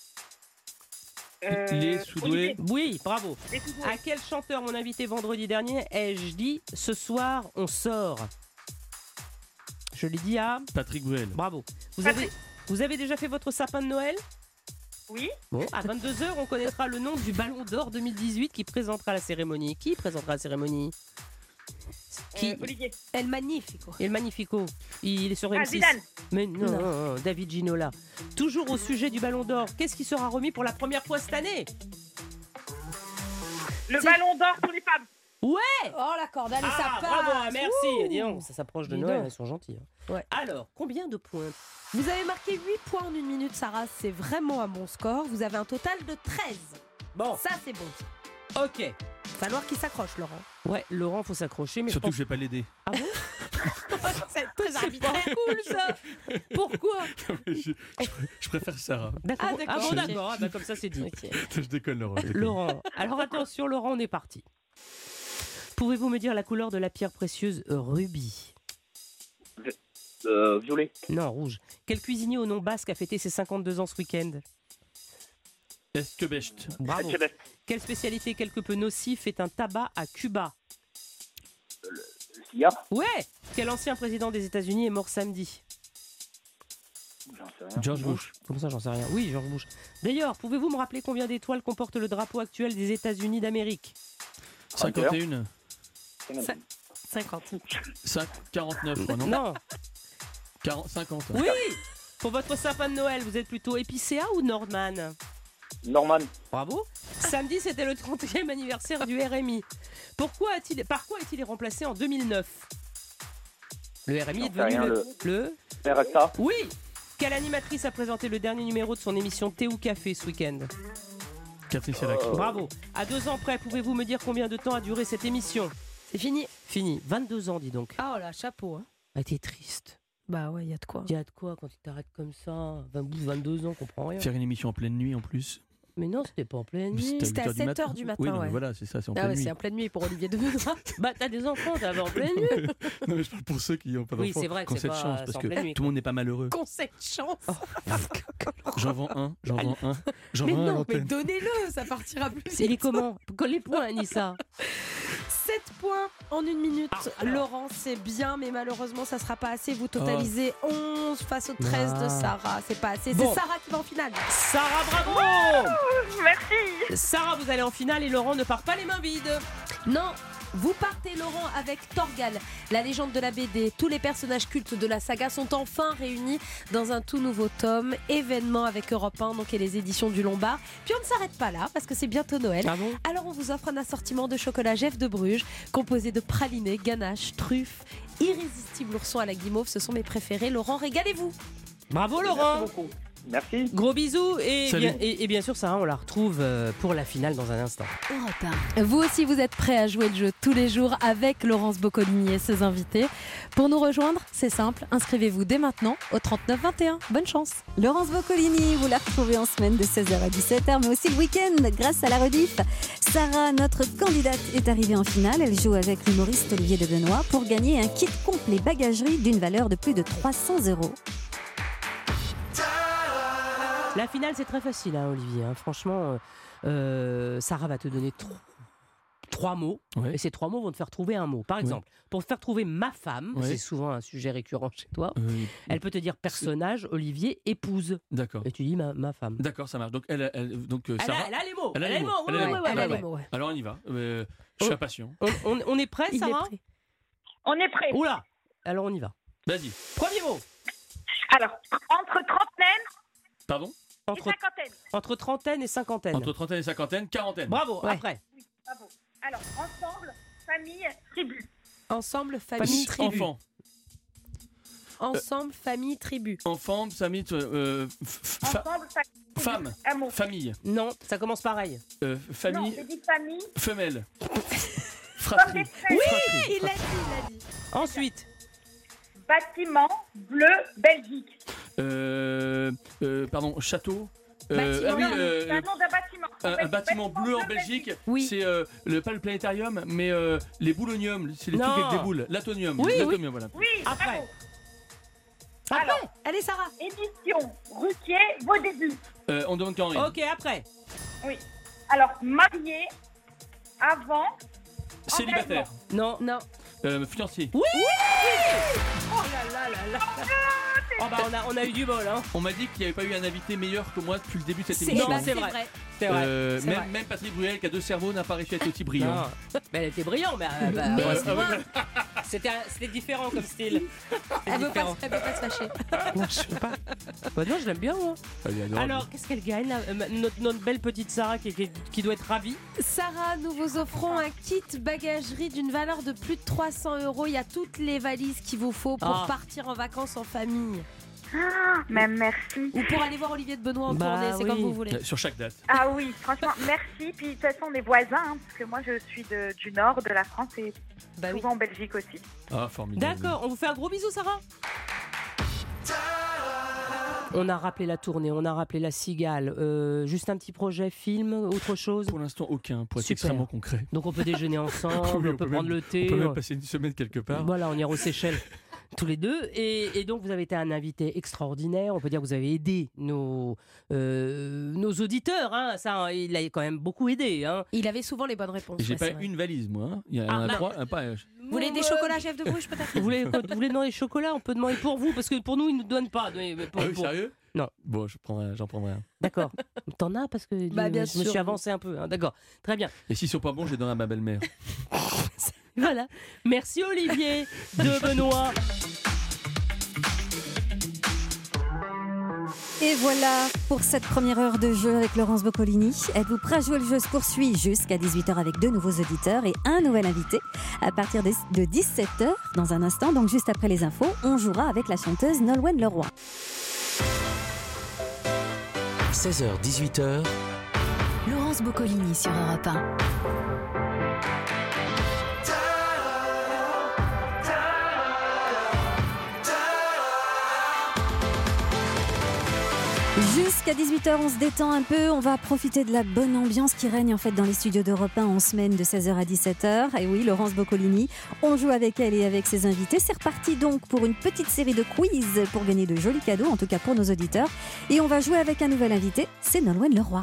Euh, Les Soudoués. Oui, bravo. Les Soudoués. À quel chanteur mon invité vendredi dernier ai-je dit ce soir on sort? Je l'ai dit à Patrick Bruel. Bravo. Vous Patrick. avez, vous avez déjà fait votre sapin de Noël? Oui. Bon, à vingt-deux heures, on connaîtra le nom du Ballon d'Or deux mille dix-huit qui présentera la cérémonie. Qui présentera la cérémonie? Qui Euh, Olivier. El Magnifico. Et le Magnifico. Il est sur M six. Ah, Zidane. Mais non, Non. non, David Ginola. Toujours au sujet du Ballon d'Or, qu'est-ce qui sera remis pour la première fois cette année? Le ballon d'or pour les femmes. Ouais! Oh la corde, allez, ça Ah, passe. bravo, ah, merci. Ouh. Dis donc, ça s'approche de Dis Noël, donc. elles sont gentilles. hein. Ouais. Alors, combien de points? Vous avez marqué huit points en une minute, Sarah. C'est vraiment un bon score. Vous avez un total de treize. Bon, Ça, c'est bon. ok. Falloir qu'il s'accroche, Laurent. Ouais, Laurent, faut s'accrocher, mais Surtout je que je vais pas l'aider. pense... Ah bon? C'est très C'est arbitraire. pas cool, ça. Pourquoi? je, je- je préfère Sarah. D'accord. Ah, d'accord, bon, ok. d'accord. Ah, bah, comme ça, c'est dit. Je déconne, Laurent. je déconne. Laurent. Alors attention, Laurent, on est parti. Pouvez-vous me dire la couleur de la pierre précieuse rubis? Euh, violet. Non, rouge. Quel cuisinier au nom basque a fêté ses cinquante-deux ans ce week-end? Esquebecht. Bravo. Etchebest. Quelle spécialité quelque peu nocif est un tabac à Cuba? Le cigare. Ouais. Quel ancien président des États-Unis est mort samedi? J'en sais rien. George Bush. Comme ça, j'en sais rien. Oui, George Bush. D'ailleurs, pouvez-vous me rappeler combien d'étoiles comporte le drapeau actuel des États-Unis d'Amérique? cinquante et un. cinquante. cinq, quarante-neuf, quoi, non Non. quarante, cinquante. Oui. Pour votre sapin de Noël, vous êtes plutôt Épicéa ou Nordman? Norman. Bravo. Samedi, c'était le trentième anniversaire du R M I. Pourquoi a-t-il, par quoi est-il remplacé en deux mille neuf? Le R M I est devenu rien, le... le- le... R S A. Oui. Quelle animatrice a présenté le dernier numéro de son émission Thé ou Café ce week-end? Catherine Sélac. Bravo. À deux ans près, pouvez-vous me dire combien de temps a duré cette émission? C'est fini. Fini. vingt-deux ans, dis donc. Ah oh là, chapeau. Hein. Ah, t'es triste. Bah ouais, il y a de quoi. Il y a de quoi quand tu t'arrêtes comme ça? vingt, vingt-deux ans, on comprend rien. Faire une émission en pleine nuit en plus. Mais non, c'était pas en pleine nuit. C'était à sept heures du matin. Oui, non, ouais. mais voilà, c'est ça, c'est en Ah pleine ouais, nuit. c'est en pleine nuit pour Olivier de Benoît. Bah, t'as des enfants, t'avais en pleine nuit. Non, mais je parle pour ceux qui n'ont pas d'enfants. Oui, c'est vrai que qui ont c'est cette pas- chance, c'est parce en que pleine nuit, tout le monde n'est pas malheureux. Qu'on cette chance. J'en vends un, j'en vends un, j'en Mais vends un à non, mais l'antenne. donnez-le, ça partira plus Il est vite. comment? Colle les points, Anissa. sept points en une minute. Laurent, c'est bien, mais malheureusement, ça sera pas assez. Vous totalisez onze face aux treize de Ah. Sarah. C'est pas assez. Bon. C'est Sarah qui va en finale. Sarah, bravo. Merci. Sarah, vous allez en finale et Laurent ne part pas les mains vides. Non, vous partez, Laurent, avec Torgal, la légende de la B D. Tous les personnages cultes de la saga sont enfin réunis dans un tout nouveau tome. Événement avec Europe un donc, et les éditions du Lombard. Puis on ne s'arrête pas là, parce que c'est bientôt Noël. Ah bon? Alors on vous offre un assortiment de chocolat Jeff de Bruges, composé de pralinés, ganaches, truffes, irrésistible ourson à la guimauve. Ce sont mes préférés. Laurent, régalez-vous. Bravo, Laurent. Merci beaucoup. Merci. Gros bisous et Salut. bien, et, et bien sûr Sarah, on la retrouve euh, pour la finale dans un instant. Vous aussi, vous êtes prêts à jouer le jeu tous les jours avec Laurence Boccolini et ses invités. Pour nous rejoindre, c'est simple, inscrivez-vous dès maintenant au trente-neuf vingt et un. Bonne chance. Laurence Boccolini, vous la retrouvez en semaine de seize heures à dix-sept heures, mais aussi le week-end grâce à la rediff. Sarah, notre candidate, est arrivée en finale. Elle joue avec l'humoriste Olivier de Benoît pour gagner un kit complet bagagerie d'une valeur de plus de trois cents euros. La finale, c'est très facile, hein, Olivier. hein. Franchement, euh, euh, Sarah va te donner tro- trois mots. Ouais. Et ces trois mots vont te faire trouver un mot. Par exemple, pour te faire trouver ma femme, Ouais. c'est souvent un sujet récurrent chez toi, Euh, elle peut te dire personnage, Olivier, épouse. D'accord. Et tu dis ma, ma femme. D'accord, ça marche. Donc, elle, elle- donc euh, Elle Sarah. a, elle a les mots. Elle a les mots. ouais, Elle a les ouais, mots. ouais, Elle a ouais, les mots, ouais. Alors, on y va. Euh, je suis impatient. On, on- on est prêt, Il est Sarah? prêt. On est prêt. Oula. Alors on y va. Vas-y. Premier mot. Alors, entre trentaine Pardon et Entre, cinquantaine. entre trentaine et cinquantaine. Entre trentaine et cinquantaine, quarantaine. Bravo. Ouais. Après. Bravo. Alors, ensemble, famille, tribu. Ensemble, famille, tribu. Enfant. Ensemble, famille, tribu. Enfant, famille, euh, f- fa- Ensemble, famille, tribu. femme. Amour. Famille. Non, ça commence pareil. Euh, Non, famille. j'ai dit famille. Femelle. Comme Fratrie. des frères. Fratrie. Il l'a dit, il l'a dit. Ensuite. Bâtiment, bleu, Belgique. Euh, euh, pardon, château. Euh, Bâtiment. ah oui, Non, euh, c'est un nom d'un bâtiment. un, un bâtiment bleu en Belgique, Oui. c'est euh, le, pas le planétarium, mais euh, les bouloniums, c'est les Non. trucs avec des boules. L'atonium. Oui, L'atomium, voilà. Oui, Après. bravo. Après. Alors, Allez, Sarah. édition, Ruquier, vos débuts. Euh, on demande qu'en rien. Ok, après. Oui. Alors, marié, avant, Célibataire. Non. Non. Euh, fiancé. Oui. Oh là là là là. Oh bah on a, on a eu du bol, hein. On m'a dit qu'il n'y avait pas eu un invité meilleur que moi depuis le début de cette C'est émission. Non, bah, c'est c'est vrai. vrai. C'est vrai. Euh, c'est même, vrai. même Patrick Bruel, qui a deux cerveaux, n'a pas réussi à être aussi brillant. Non. Mais elle était brillante, mais euh, bah, Bah, ouais, c'est ah moi. ouais. C'était, un- c'était différent comme style. C'était Elle veut, pas, différent. elle veut pas se fâcher. Non, je sais pas. Bah non, je l'aime bien, moi. Elle est adorable. Alors, qu'est-ce qu'elle gagne, là, euh, notre, notre belle petite Sarah qui, qui- qui doit être ravie? Sarah, nous vous offrons un kit bagagerie d'une valeur de plus de trois cents euros. Il y a toutes les valises qu'il vous faut pour Ah. partir en vacances en famille. Ah, mais merci. Ou pour aller voir Olivier de Benoît en Bah tournée, c'est oui. comme vous voulez. Euh, Sur chaque date. Ah oui, franchement, merci. Puis de toute façon, on est voisins, hein, parce que moi, je suis de- du nord de la France et Bah oui. souvent en Belgique aussi. Ah, formidable. D'accord, on vous fait un gros bisou, Sarah. On a rappelé la tournée, on a rappelé la cigale. Euh, juste un petit projet, film, autre chose? Pour l'instant, aucun, pour être Super. extrêmement concret. Donc on peut déjeuner ensemble, Oui, on peut même- prendre le thé. On peut même on- passer une semaine quelque part. Voilà, on ira aux Seychelles tous les deux. Et, et donc, vous avez été un invité extraordinaire. On peut dire que vous avez aidé nos, euh, nos auditeurs. Hein. Ça, il a quand même beaucoup aidé. Hein. Il avait souvent les bonnes réponses. Et j'ai ouais, pas c'est vrai. une valise, moi. hein. Il y en Ah, a bah- trois. Un, pas, Vous voulez des chocolats Jeff de Bruges peut-être? Vous voulez, quoi, vous voulez demander chocolat? On peut demander pour vous, parce que pour nous, ils ne nous donnent pas. Mais pour- Ah oui, pour- sérieux? Non. Bon, je prendrai- j'en prendrai un. D'accord. T'en as parce que Bah, bien je me sûr. suis avancé un peu. Hein. D'accord. Très bien. Et s'ils sont pas bons, je les donne à ma belle-mère. Voilà. Merci Olivier de Benoît. Et voilà pour cette première heure de jeu avec Laurence Boccolini. Êtes-vous prêt à jouer? Le jeu se poursuit jusqu'à dix-huit heures avec deux nouveaux auditeurs et un nouvel invité à partir de dix-sept heures dans un instant. Donc juste après les infos, on jouera avec la chanteuse Nolwenn Leroy. seize heures dix-huit heures. Laurence Boccolini sur Europe un. Jusqu'à dix-huit heures, on se détend un peu, on va profiter de la bonne ambiance qui règne en fait dans les studios d'Europe un en semaine de seize heures à dix-sept heures. Et oui, Laurence Boccolini, on joue avec elle et avec ses invités. C'est reparti donc pour une petite série de quiz pour gagner de jolis cadeaux, en tout cas pour nos auditeurs. Et on va jouer avec un nouvel invité, c'est Nolwenn Leroy.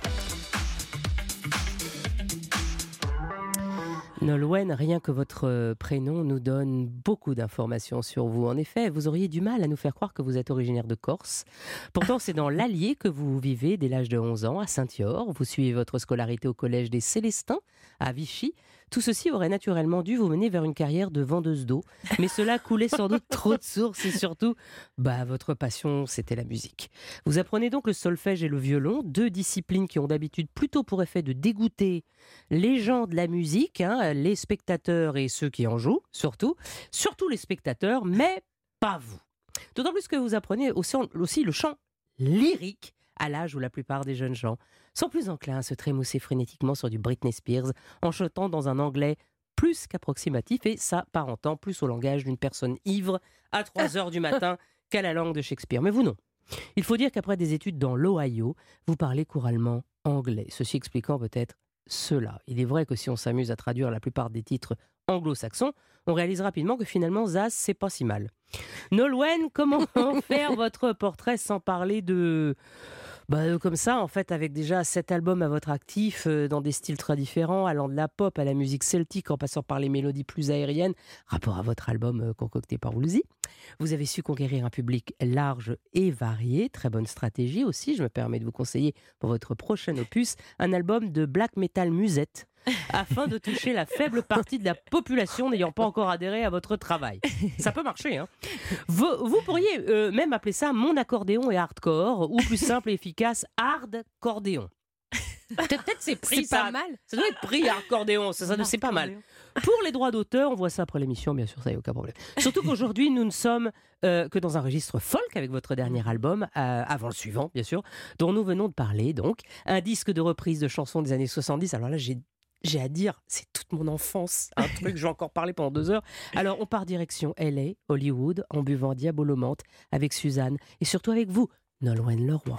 Nolwenn, rien que votre prénom nous donne beaucoup d'informations sur vous. En effet, vous auriez du mal à nous faire croire que vous êtes originaire de Corse. Pourtant, c'est dans l'Allier que vous vivez dès l'âge de onze ans, à Saint-Yor. Vous suivez votre scolarité au collège des Célestins, à Vichy. Tout ceci aurait naturellement dû vous mener vers une carrière de vendeuse d'eau. Mais cela coulait sans doute trop de sources et surtout, bah, votre passion, c'était la musique. Vous apprenez donc le solfège et le violon, deux disciplines qui ont d'habitude plutôt pour effet de dégoûter les gens de la musique, hein, les spectateurs et ceux qui en jouent, surtout. Surtout les spectateurs, mais pas vous. D'autant plus que vous apprenez aussi, aussi le chant lyrique, à l'âge où la plupart des jeunes gens sont plus enclins à se trémousser frénétiquement sur du Britney Spears en chantant dans un anglais plus qu'approximatif et s'apparentant plus au langage d'une personne ivre à trois heures du matin qu'à la langue de Shakespeare. Mais vous non. Il faut dire qu'après des études dans l'Ohio, vous parlez couramment anglais, ceci expliquant peut-être cela. Il est vrai que si on s'amuse à traduire la plupart des titres anglo-saxons, on réalise rapidement que finalement Zaz, c'est pas si mal. Nolwenn, comment faire votre portrait sans parler de... Bah, comme ça, en fait, avec déjà sept albums à votre actif, euh, dans des styles très différents, allant de la pop à la musique celtique, en passant par les mélodies plus aériennes, rapport à votre album euh, concocté par Woolsey. Vous avez su conquérir un public large et varié, très bonne stratégie aussi. Je me permets de vous conseiller pour votre prochain opus un album de black metal musette, afin de toucher la faible partie de la population n'ayant pas encore adhéré à votre travail. Ça peut marcher, hein. Vous, vous pourriez euh, même appeler ça mon accordéon et hardcore, ou plus simple et efficace, hard-cordéon. Peut-être c'est pris, c'est pas ça. mal. Ça doit être pris, accordéon, ça, ça c'est pas mal. Pour les droits d'auteur, on voit ça après l'émission, bien sûr, ça y a aucun problème. Surtout qu'aujourd'hui, nous ne sommes euh, que dans un registre folk avec votre dernier album, euh, avant le suivant, bien sûr, dont nous venons de parler, donc. Un disque de reprise de chansons des années soixante-dix. Alors là, j'ai J'ai à dire, c'est toute mon enfance, un truc, je vais encore parler pendant deux heures. Alors, on part direction L A, Hollywood, en buvant Diabolomante, avec Suzanne, et surtout avec vous, Nolwenn Leroy.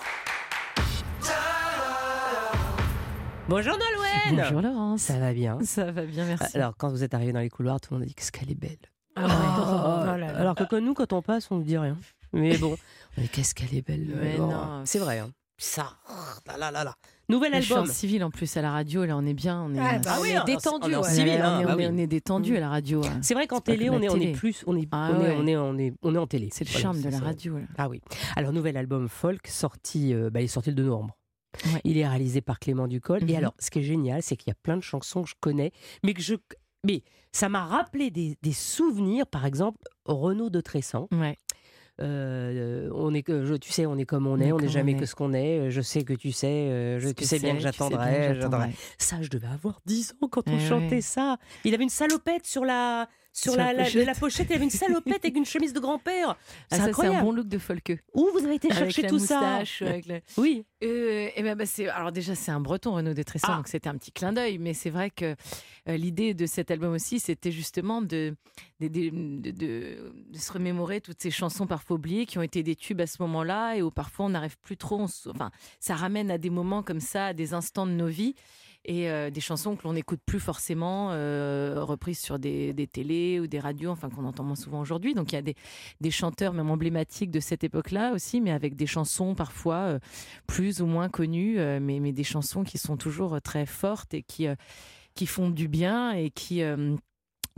Bonjour Nolwenn. Bonjour Laurence. Ça va bien? Ça va bien, merci. Alors, quand vous êtes arrivée dans les couloirs, tout le monde a dit qu'est-ce qu'elle est belle. Ah ouais. Oh, Oh là là. alors que quand nous, quand on passe, on ne dit rien. Mais bon, mais qu'est-ce qu'elle est belle. Mais Bon, non. c'est vrai, hein. Ça, là, là, là, là. Nouvel Je suis en album. civil en plus à la radio, là on est bien, on est, Ah, bah on oui, est on- détendu. on est en ouais. civil, on, hein, est, bah on est- oui. on est détendu à la radio. hein. C'est vrai qu'en C'est pas télé, comme on la est, on est télé. plus, on est, Ah on, est, ouais. on, est, on, est, on est en télé. C'est le Voilà, charme de c'est la ça. radio. là. Ah oui. Alors, nouvel album folk sorti, euh, bah, il est sorti le deux novembre. Ouais. Il est réalisé par Clément Ducol. Mhm. Et alors, ce qui est génial, c'est qu'il y a plein de chansons que je connais, mais que je, mais ça m'a rappelé des, des souvenirs. Par exemple, Renaud de Tressan. Ouais. Euh, on est que je, tu sais, on est comme on est, on n'est comme jamais on que est. ce qu'on est. Je sais que tu sais, euh, je, Ce tu que sais bien c'est, que tu sais bien que j'attendrai. j'attendrai. j'attendrai. Ça, je devais avoir dix ans quand on Eh chantait ouais. ça. Il avait une salopette sur la. Sur, Sur la, la la, pochette. la pochette, il y avait une salopette avec une chemise de grand-père. Ah, C'est ça, c'est incroyable. un bon look de folkeux. Où vous avez été Avec chercher la tout moustache, ça avec la- Oui. Euh, eh ben, bah, c'est, alors déjà, c'est un breton, Renaud de Tressan, Ah. donc c'était un petit clin d'œil. Mais c'est vrai que euh, l'idée de cet album aussi, c'était justement de, de, de, de- de- de se remémorer toutes ces chansons parfois oubliées qui ont été des tubes à ce moment-là et où parfois on n'arrive plus trop. on s- enfin, ça ramène à des moments comme ça, à des instants de nos vies. Et euh, des chansons que l'on n'écoute plus forcément, euh, reprises sur des, des télés ou des radios, enfin qu'on entend moins souvent aujourd'hui. Donc il y a des, des chanteurs même emblématiques de cette époque-là aussi, mais avec des chansons parfois euh, plus ou moins connues, euh, mais, mais des chansons qui sont toujours euh, très fortes et qui, euh, qui font du bien et qui... euh,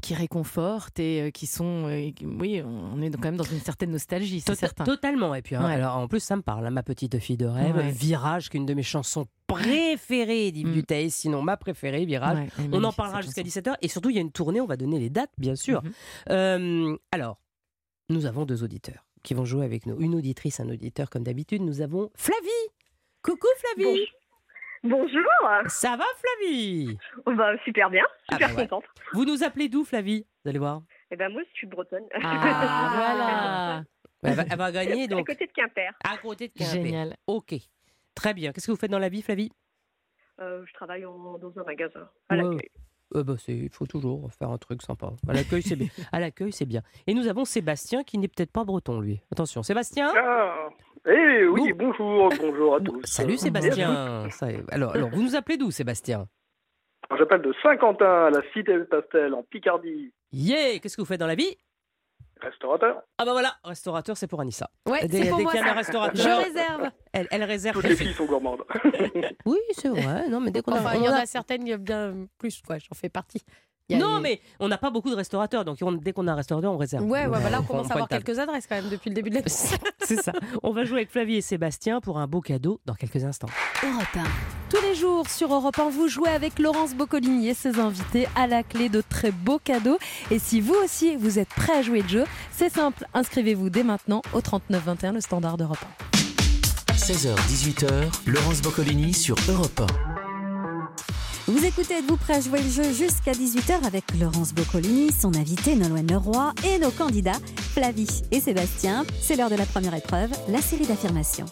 qui réconfortent et euh, qui sont... euh, oui, on est quand même dans une certaine nostalgie, c'est Tota- certain. Totalement. Et puis, hein, Ouais. alors, en plus, ça me parle. hein, Ma petite fille de rêve, Ouais. Virage, qui est une de mes chansons préférées d'Yves Mm. Duteil. Sinon, ma préférée, Virage. Ouais, elle est on en magnifique, parlera cette jusqu'à chanson. dix-sept heures. Et surtout, il y a une tournée. On va donner les dates, bien sûr. Mhm. Euh, alors, nous avons deux auditeurs qui vont jouer avec nous. Une auditrice, un auditeur, comme d'habitude. Nous avons Flavie. Coucou, Flavie. Bonjour. Ça va, Flavie? Bah, super bien, Ah super bah ouais. contente. Vous nous appelez d'où, Flavie? Vous allez voir. Eh ben moi, je suis bretonne. Ah, voilà. Elle va, elle va gagner, À donc. côté de Quimper. À côté de Quimper. Génial. Ok. Très bien. Qu'est-ce que vous faites dans la vie, Flavie? Euh, je travaille en- dans un magasin. À Ouais. l'accueil. Euh, bah, c'est- il faut toujours faire un truc sympa. À l'accueil, c'est bien. À l'accueil, c'est bien. Et nous avons Sébastien qui n'est peut-être pas breton, lui. Attention, Sébastien. Ah, eh oui, bonjour, bonjour à tous. Salut Sébastien. Ça est- alors, alors, vous nous appelez d'où, Sébastien? J'appelle de Saint-Quentin, la cité de Pastel, en Picardie. Yeah. Qu'est-ce que vous faites dans la vie? Restaurateur. Ah bah voilà, restaurateur, c'est pour Anissa. Ouais, Dès- c'est pour dès moi, qu'il y a un ça. restaurateur, Je réserve. Elle, elle réserve. Toutes les filles sont gourmandes. Oui, c'est vrai. Non, mais dès qu'on a, Enfin, il on y en a- a certaines, il y a bien plus, quoi. J'en fais partie. Il y a Non, les- mais on n'a pas beaucoup de restaurateurs, donc on- dès qu'on a un restaurateur, on réserve. Ouais, ouais, Donc, bah là, on prend- commence à prend avoir une table. quelques adresses quand même depuis le début de l'émission. C'est ça. On va jouer avec Flavie et Sébastien pour un beau cadeau dans quelques instants. Europe un. Tous les jours sur Europe un, vous jouez avec Laurence Boccolini et ses invités à la clé de très beaux cadeaux. Et si vous aussi, vous êtes prêts à jouer le jeu, c'est simple, inscrivez-vous dès maintenant au trente-neuf vingt et un, le standard d'Europe un. seize heures dix-huit heures, Laurence Boccolini sur Europe un. Vous écoutez, êtes-vous prêts à jouer le jeu jusqu'à dix-huit heures avec Laurence Boccolini, son invité Nolwenn Leroy et nos candidats Flavie et Sébastien. C'est l'heure de la première épreuve, la série d'affirmations.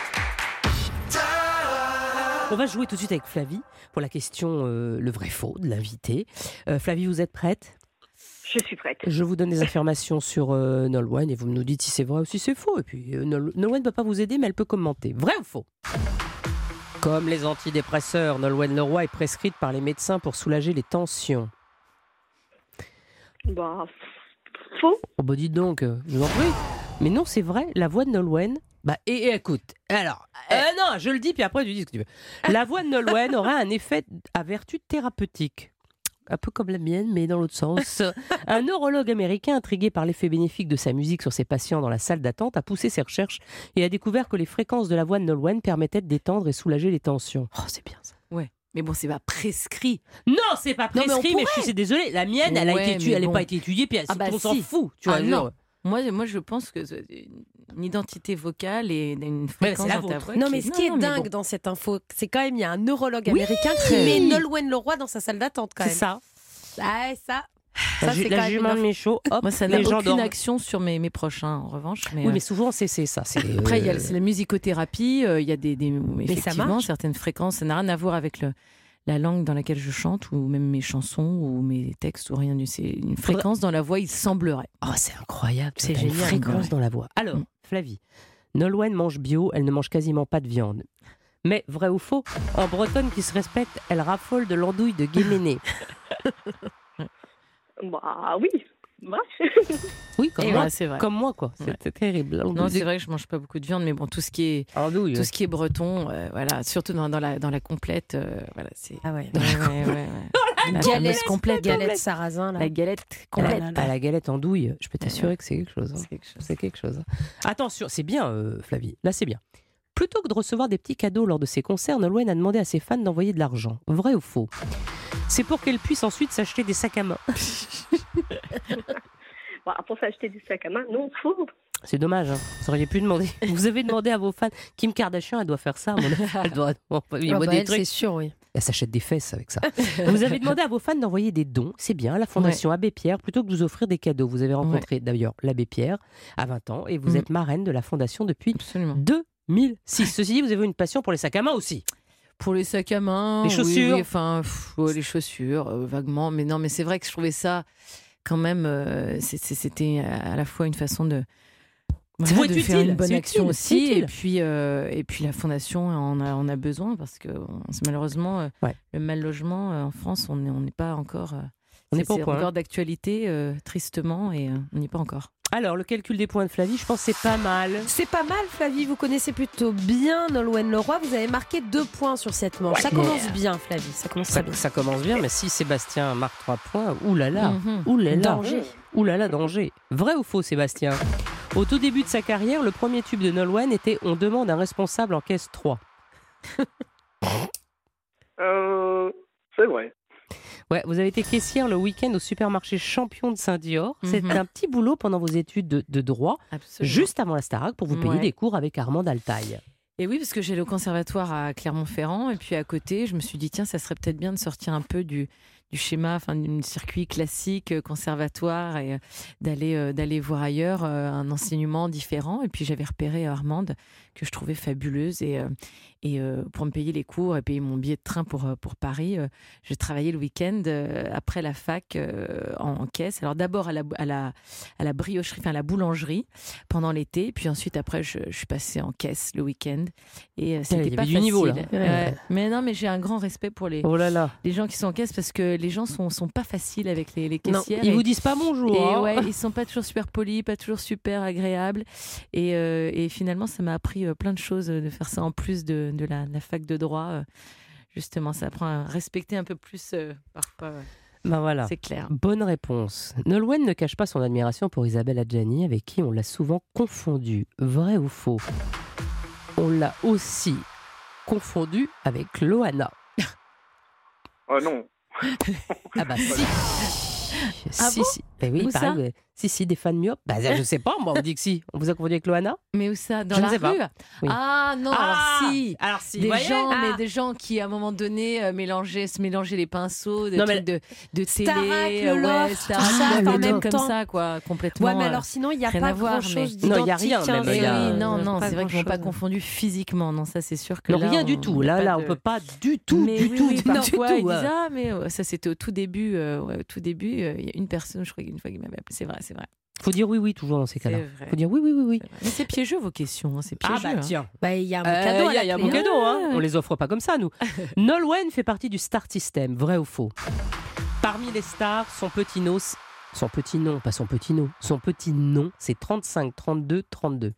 On va jouer tout de suite avec Flavie pour la question euh, le vrai-faux de l'invité. Euh, Flavie, vous êtes prête? Je suis prête. Je vous donne des affirmations sur euh, Nolwenn et vous nous dites si c'est vrai ou si c'est faux. Et puis euh, Nol- Nolwenn ne peut pas vous aider, mais elle peut commenter. Vrai ou faux? Comme les antidépresseurs, Nolwenn Leroy est prescrite par les médecins pour soulager les tensions. Bah, faux. Oh bah dites donc, euh, je vous en prie. Mais non, c'est vrai, la voix de Nolwenn... Bah, et, et écoute, alors, euh, non, je le dis, puis après tu dis ce que tu veux. La voix de Nolwenn aura un effet à vertu thérapeutique. Un peu comme la mienne, mais dans l'autre sens. Un neurologue américain intrigué par l'effet bénéfique de sa musique sur ses patients dans la salle d'attente a poussé ses recherches et a découvert que les fréquences de la voix de Nolwenn permettaient de détendre et soulager les tensions. Oh, c'est bien ça. Ouais. Mais bon, c'est pas prescrit. Non, c'est pas Non, mais on prescrit, mais, je pourrait. suis désolée. La mienne, elle a Ouais, été étudiée, mais elle n'a bon. pas été étudiée, puis elle- Ah bah on s'en si. fout. Tu vois, Ah je- non. Moi, moi, je pense que c'est une identité vocale et une fréquence c'est la dans ta vôtre. voix Non, qui- mais ce qui est non, mais dingue bon. dans cette info, c'est quand même il y a un neurologue Oui, américain qui très. met Nolwenn Leroy dans sa salle d'attente quand C'est même. ça. Ah, ça. La, Ça, ju- c'est la quand même jument une de info. Michaud, hop, Moi, ça n'a les gens aucune dorment. action sur mes, mes prochains, en revanche. Mais, Oui, euh, mais souvent, c'est c'est ça. c'est, Après, il y a euh, c'est la musicothérapie, euh, il y a des, des ça effectivement marche. certaines fréquences. Ça n'a rien à voir avec le, la langue dans laquelle je chante, ou même mes chansons, ou mes textes, ou rien. C'est une fréquence dans la voix, il semblerait. Oh, c'est incroyable. C'est t'as une génial. fréquence Ouais. dans la voix. Alors, Mm. Flavie, Nolwenn mange bio, elle ne mange quasiment pas de viande. Mais vrai ou faux, en bretonne qui se respecte, elle raffole de l'andouille de Guéméné. Bah oui. Bah. Oui, comme Et moi, ouais, c'est vrai. comme moi, quoi. C'est Ouais. c'est terrible. Non, l'andouille c'est de- vrai que je mange pas beaucoup de viande, mais bon, tout ce qui est, Andouille, tout ouais. ce qui est breton, euh, voilà, surtout dans, dans la, dans la complète, euh, voilà, c'est. Ah ouais. Ouais, ouais, ouais, ouais. La Galette, fameuse complète, galette sarrasin là. la galette Ah, complète. la, ah, la galette andouille, je peux t'assurer Ouais. que c'est quelque chose. hein. C'est quelque chose. C'est quelque chose. Attention, c'est bien, euh, Flavie. Là, c'est bien. Plutôt que de recevoir des petits cadeaux lors de ses concerts, Nolwenn a demandé à ses fans d'envoyer de l'argent. Vrai ou faux? C'est pour qu'elle puisse ensuite s'acheter des sacs à main. Bah, pour s'acheter du sac à main, non, faux. C'est dommage, hein. Vous auriez pu demander. Vous avez demandé à vos fans. Kim Kardashian, elle doit faire ça. à mon avis. Elle doit. Bon, il Ah voit bah, des elle, trucs. c'est sûr, oui. Elle s'achète des fesses avec ça. Vous avez demandé à vos fans d'envoyer des dons, c'est bien, à la Fondation Abbé Pierre, plutôt que de vous offrir des cadeaux. Vous avez rencontré d'ailleurs l'abbé Pierre à vingt ans et vous Mm. êtes marraine de la Fondation depuis Absolument. deux mille six. Ceci dit, vous avez une passion pour les sacs à main aussi. Pour les sacs à main, Les oui, chaussures. oui, enfin, pff, ouais, les chaussures, euh, vaguement. Mais non, mais c'est vrai que je trouvais ça quand même. euh, c'est- c'est- C'était à la fois une façon de. C'est Voilà, faut de être faire utile, une bonne c'est action utile, c'est aussi, utile. et puis euh, et puis la fondation on a on a besoin parce que on- c'est malheureusement euh, Ouais. le mal logement euh, en France on n'est on n'est pas encore euh, On n'est c'est- pas au c'est point, encore hein. d'actualité euh, tristement et euh, on n'y est pas encore. Alors, le calcul des points de Flavie, je pense que c'est pas mal. C'est pas mal, Flavie. Vous connaissez plutôt bien Nolwenn Leroy. Vous avez marqué deux points sur cette manche. Ça Mais- commence bien, Flavie. Ça commence Ça, très bien. ça commence bien, mais si Sébastien marque trois points, oulala, Mhm. oulala, Danger. oulala, danger. Vrai ou faux, Sébastien? Au tout début de sa carrière, le premier tube de Nolwenn était « On demande un responsable en caisse trois ». Euh, c'est vrai. Ouais, vous avez été caissière le week-end au supermarché Champion de Saint-Dior. Mhm. C'est un petit boulot pendant vos études de, de droit, Absolument. juste avant la Starac, pour vous payer Ouais. des cours avec Armand Altaï. Et oui, parce que j'allais au conservatoire à Clermont-Ferrand, et puis à côté, je me suis dit, tiens, ça serait peut-être bien de sortir un peu du, du schéma, enfin, du circuit classique euh, conservatoire, et euh, d'aller euh, d'aller voir ailleurs euh, un enseignement différent. Et puis j'avais repéré Armande, que je trouvais fabuleuse, et, euh, et euh, pour me payer les cours et payer mon billet de train pour, euh, pour Paris, euh, j'ai travaillé le week-end euh, après la fac euh, en, en caisse. Alors d'abord à la, à, la, à la briocherie, enfin à la boulangerie pendant l'été, puis ensuite après je, je suis passée en caisse le week-end, et euh, c'était il y pas avait du facile. niveau, là. Ouais. Ouais. Mais non, mais j'ai un grand respect pour les, Oh là là. les gens qui sont en caisse, parce que les gens sont, sont pas faciles avec les, les caissières. ils et- vous disent pas bonjour, Et hein. ouais, ils sont pas toujours super polis, pas toujours super agréables. Et, euh, et finalement, ça m'a appris euh, plein de choses euh, de faire ça en plus de, de, la, de la fac de droit. euh, Justement, ça apprend à respecter un peu plus euh, parfois. ouais. Ben voilà. C'est clair. Bonne réponse. Nolwenn ne cache pas son admiration pour Isabelle Adjani, avec qui on l'a souvent confondu. Vrai ou faux? On l'a aussi confondu avec Loana. Oh non. Ah bah si. Ah si, bon si. Ben oui, Où pareil, ça ouais. Si, si, des fans myopes. Bah, je sais pas, moi, on dit que si. On vous a confondu avec Loana? Mais où ça? Dans Je la ne sais pas. rue? Oui. Ah non, Ah, alors si. alors si, Des voyez gens, Ah. mais des gens qui à un moment donné euh, mélangeaient, se mélangeaient les pinceaux, des Non, trucs mais de, de télé, Starac, le euh, ouais, Loft, Starac, tout ça, le en Loft, même comme temps. ça, quoi, complètement. Ouais, mais euh, alors sinon, il n'y a rien pas à voir, grand-chose mais- d'identique. Non, il y a rien, hein, même, c'est- il y a- Oui, non, euh, non, pas c'est vrai qu'ils m'ont pas grand-chose. confondu physiquement. Non, ça c'est sûr que Non, là, rien on- du tout. on Là, n'a là, pas on de- peut pas du tout, Mais du oui, tout. oui, du parfois, tout, ils ouais. disent, ah, mais ouais, ça c'était au tout début. euh, ouais, au tout début, euh, il y a une personne, je crois qu'une fois qui m'avait appelé. C'est vrai, c'est vrai. Faut dire oui, oui, toujours dans ces cas-là. vrai. Faut dire oui, oui, oui, oui. Mais c'est piégeux vos questions, hein, c'est Ah piégeux. bah hein. tiens. Bah, il y a un beau Euh, cadeau. à Il y a, la il y a un clé, beau hein. cadeau, hein. On les offre pas comme ça, nous. Nolwenn fait partie du Star System, vrai ou faux? Parmi les stars, son petit nom, son petit nom, pas son petit nom, son petit nom, c'est trente-cinq, trente-deux, trente-deux.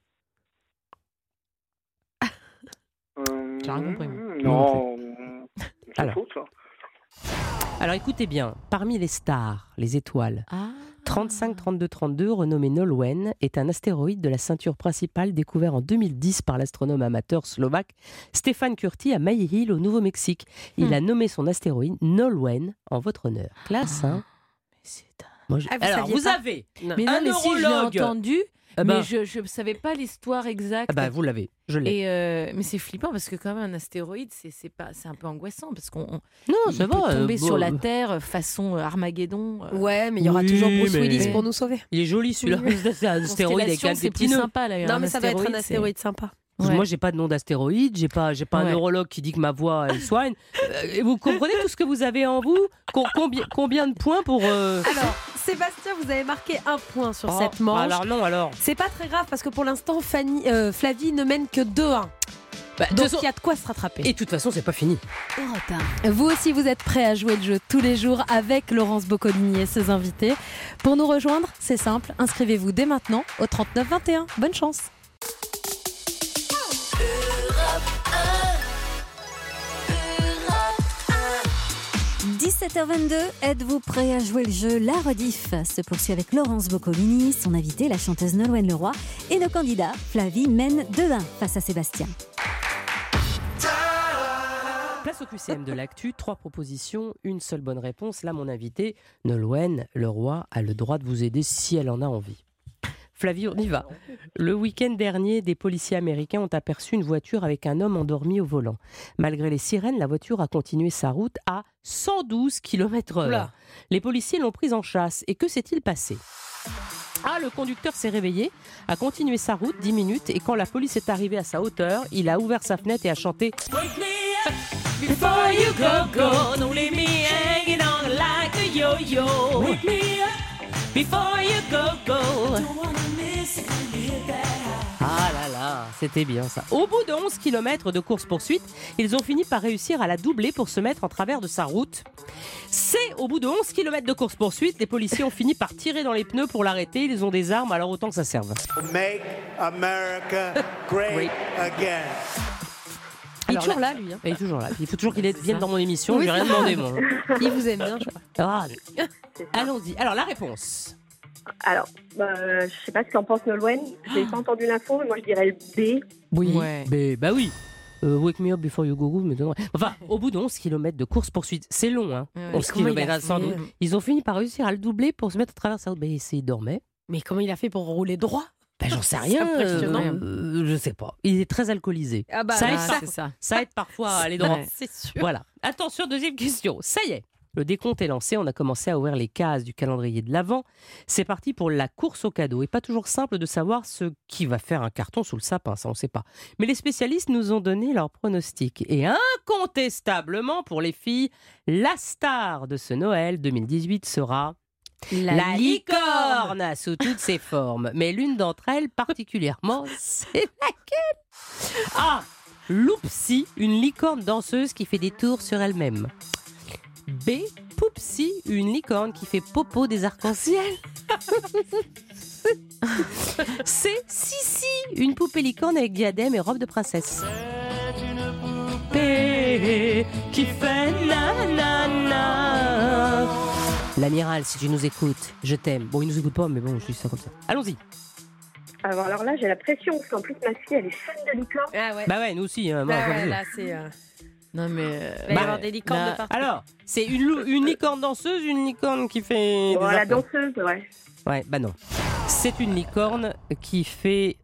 Euh, J'ai rien compris. Non, c'est Alors. faux, ça. Alors écoutez bien, parmi les stars, les étoiles, Ah. trente-cinq, trente-deux, trente-deux, renommé Nolwenn, est un astéroïde de la ceinture principale découvert en deux mille dix par l'astronome amateur slovaque Stefan Kurti à Mayhew au Nouveau-Mexique. Il Hmm. a nommé son astéroïde Nolwenn en votre honneur. Classe, hein? Moi, je- Ah, vous Alors, saviez vous pas avez Mais non, un mais si, je l'ai neurologue. entendu, Ah mais bah. je ne savais pas l'histoire exacte. Ah bah, vous l'avez, je l'ai. Et euh, mais c'est flippant parce que quand même un astéroïde, c'est c'est pas, c'est un peu angoissant parce qu'on on- Non, il ça peut va. tomber euh, sur bon, la euh, Terre euh, façon euh, Armageddon. euh. Ouais, mais il y aura Oui, toujours Bruce mais- Willis pour nous sauver. Il est joli celui-là. Oui. C'est un astéroïde avec Constellation, un c'est petit plus nœud. sympa là. Non, un mais ça doit être un c'est- astéroïde sympa. Ouais. Moi, j'ai pas de nom d'astéroïde, j'ai pas, j'ai pas un Ouais. neurologue qui dit que ma voix elle soigne. Euh, et vous comprenez tout ce que vous avez en vous? Com- combien, combien de points pour euh, Alors, Sébastien, vous avez marqué un point sur oh, cette manche. Alors non, alors. C'est pas très grave parce que pour l'instant, Fanny, euh, Flavie ne mène que deux un. Bah, de toute Donc façon- il y a de quoi se rattraper. Et de toute façon, c'est pas fini. Europe un. Vous aussi, vous êtes prêts à jouer le jeu tous les jours avec Laurence Boccolini et ses invités. Pour nous rejoindre, c'est simple, inscrivez-vous dès maintenant au trente-neuf vingt et un. Bonne chance. dix-sept heures vingt-deux, êtes-vous prêts à jouer le jeu? La rediff se poursuit avec Laurence Boccolini, son invitée, la chanteuse Nolwenn Leroy, et nos candidats. Flavie mène deux un face à Sébastien. Place au Q C M de l'actu, trois propositions, une seule bonne réponse. Là, mon invité, Nolwenn Leroy, a le droit de vous aider si elle en a envie. Flavie, on y va. Le week-end dernier, des policiers américains ont aperçu une voiture avec un homme endormi au volant. Malgré les sirènes, la voiture a continué sa route à cent douze kilomètres heure. Oula. Les policiers l'ont prise en chasse. Et que s'est-il passé ? Ah, le conducteur s'est réveillé, a continué sa route dix minutes et quand la police est arrivée à sa hauteur, il a ouvert sa fenêtre et a chanté Wake me up before you go, go. Don't leave me hanging on like a yo-yo. Wake me up before you go, go. Don't wanna miss it when you hit that high. Ah là là, bien, c'était bien ça. Au bout de onze kilomètres de course-poursuite, ils ont fini par réussir à la doubler pour se mettre en travers de sa route. C'est au bout de onze kilomètres de course-poursuite, les policiers ont fini par tirer dans les pneus pour l'arrêter. Ils ont des armes, alors autant que ça serve. Make America great again. Il est Alors toujours là- là, lui. hein. Il est toujours là. Il faut toujours qu'il vienne dans mon émission. Oui, Je lui ai rien c'est ça. demandé, moi. Il vous aime bien, je crois. Ah, allons-y. Alors, la réponse. Alors, bah, euh, je sais pas ce qu'en pense Nolwenn. J'ai pas entendu l'info, mais moi je dirais le B. Oui. Mais, bah oui. Euh, wake me up before you go go, mais non. Enfin, au bout de onze kilomètres de course-poursuite, c'est long, hein. Ouais, onze comment il a kilomètres, sans fait doute. Ils ont fini par réussir à le doubler pour se mettre à travers sa route. Mais il dormait. Mais comment il a fait pour rouler droit? Ben, j'en sais C'est rien. impressionnant. euh, je sais pas. Il est très alcoolisé. Ah bah, ça, là, aide par- c'est ça. ça aide parfois à aller droit. Ouais, c'est sûr. Voilà. Attention, deuxième question. Ça y est. Le décompte est lancé, on a commencé à ouvrir les cases du calendrier de l'Avent. C'est parti pour la course au cadeau. Et pas toujours simple de savoir ce qui va faire un carton sous le sapin, ça on ne sait pas. Mais les spécialistes nous ont donné leurs pronostics. Et incontestablement, pour les filles, la star de ce Noël deux mille dix-huit sera... La La licorne. licorne sous toutes ses formes. Mais l'une d'entre elles particulièrement, c'est laquelle? A. Loupsi, une licorne danseuse qui fait des tours sur elle-même. B. Poupsi, une licorne qui fait popo des arcs-en-ciel. C. Sissi, une poupée licorne avec diadème et robe de princesse. Poupée qui fait nanana. L'amiral, si tu nous écoutes, je t'aime. Bon, il nous écoute pas, mais bon, je dis ça comme ça. Allons-y. Alors, alors là, j'ai la pression, parce qu'en plus, ma fille, elle est fan de licorne. Ah ouais. Bah ouais, nous aussi. hein, moi, Bah comme ouais, je- là, c'est. euh, Non, mais. euh, Il va y Bah, avoir des licornes là- de partout. Alors, c'est une, lou- une licorne danseuse, une licorne qui fait. Bon, des la arcs- danseuse, ouais. Ouais, bah non. C'est une licorne qui fait.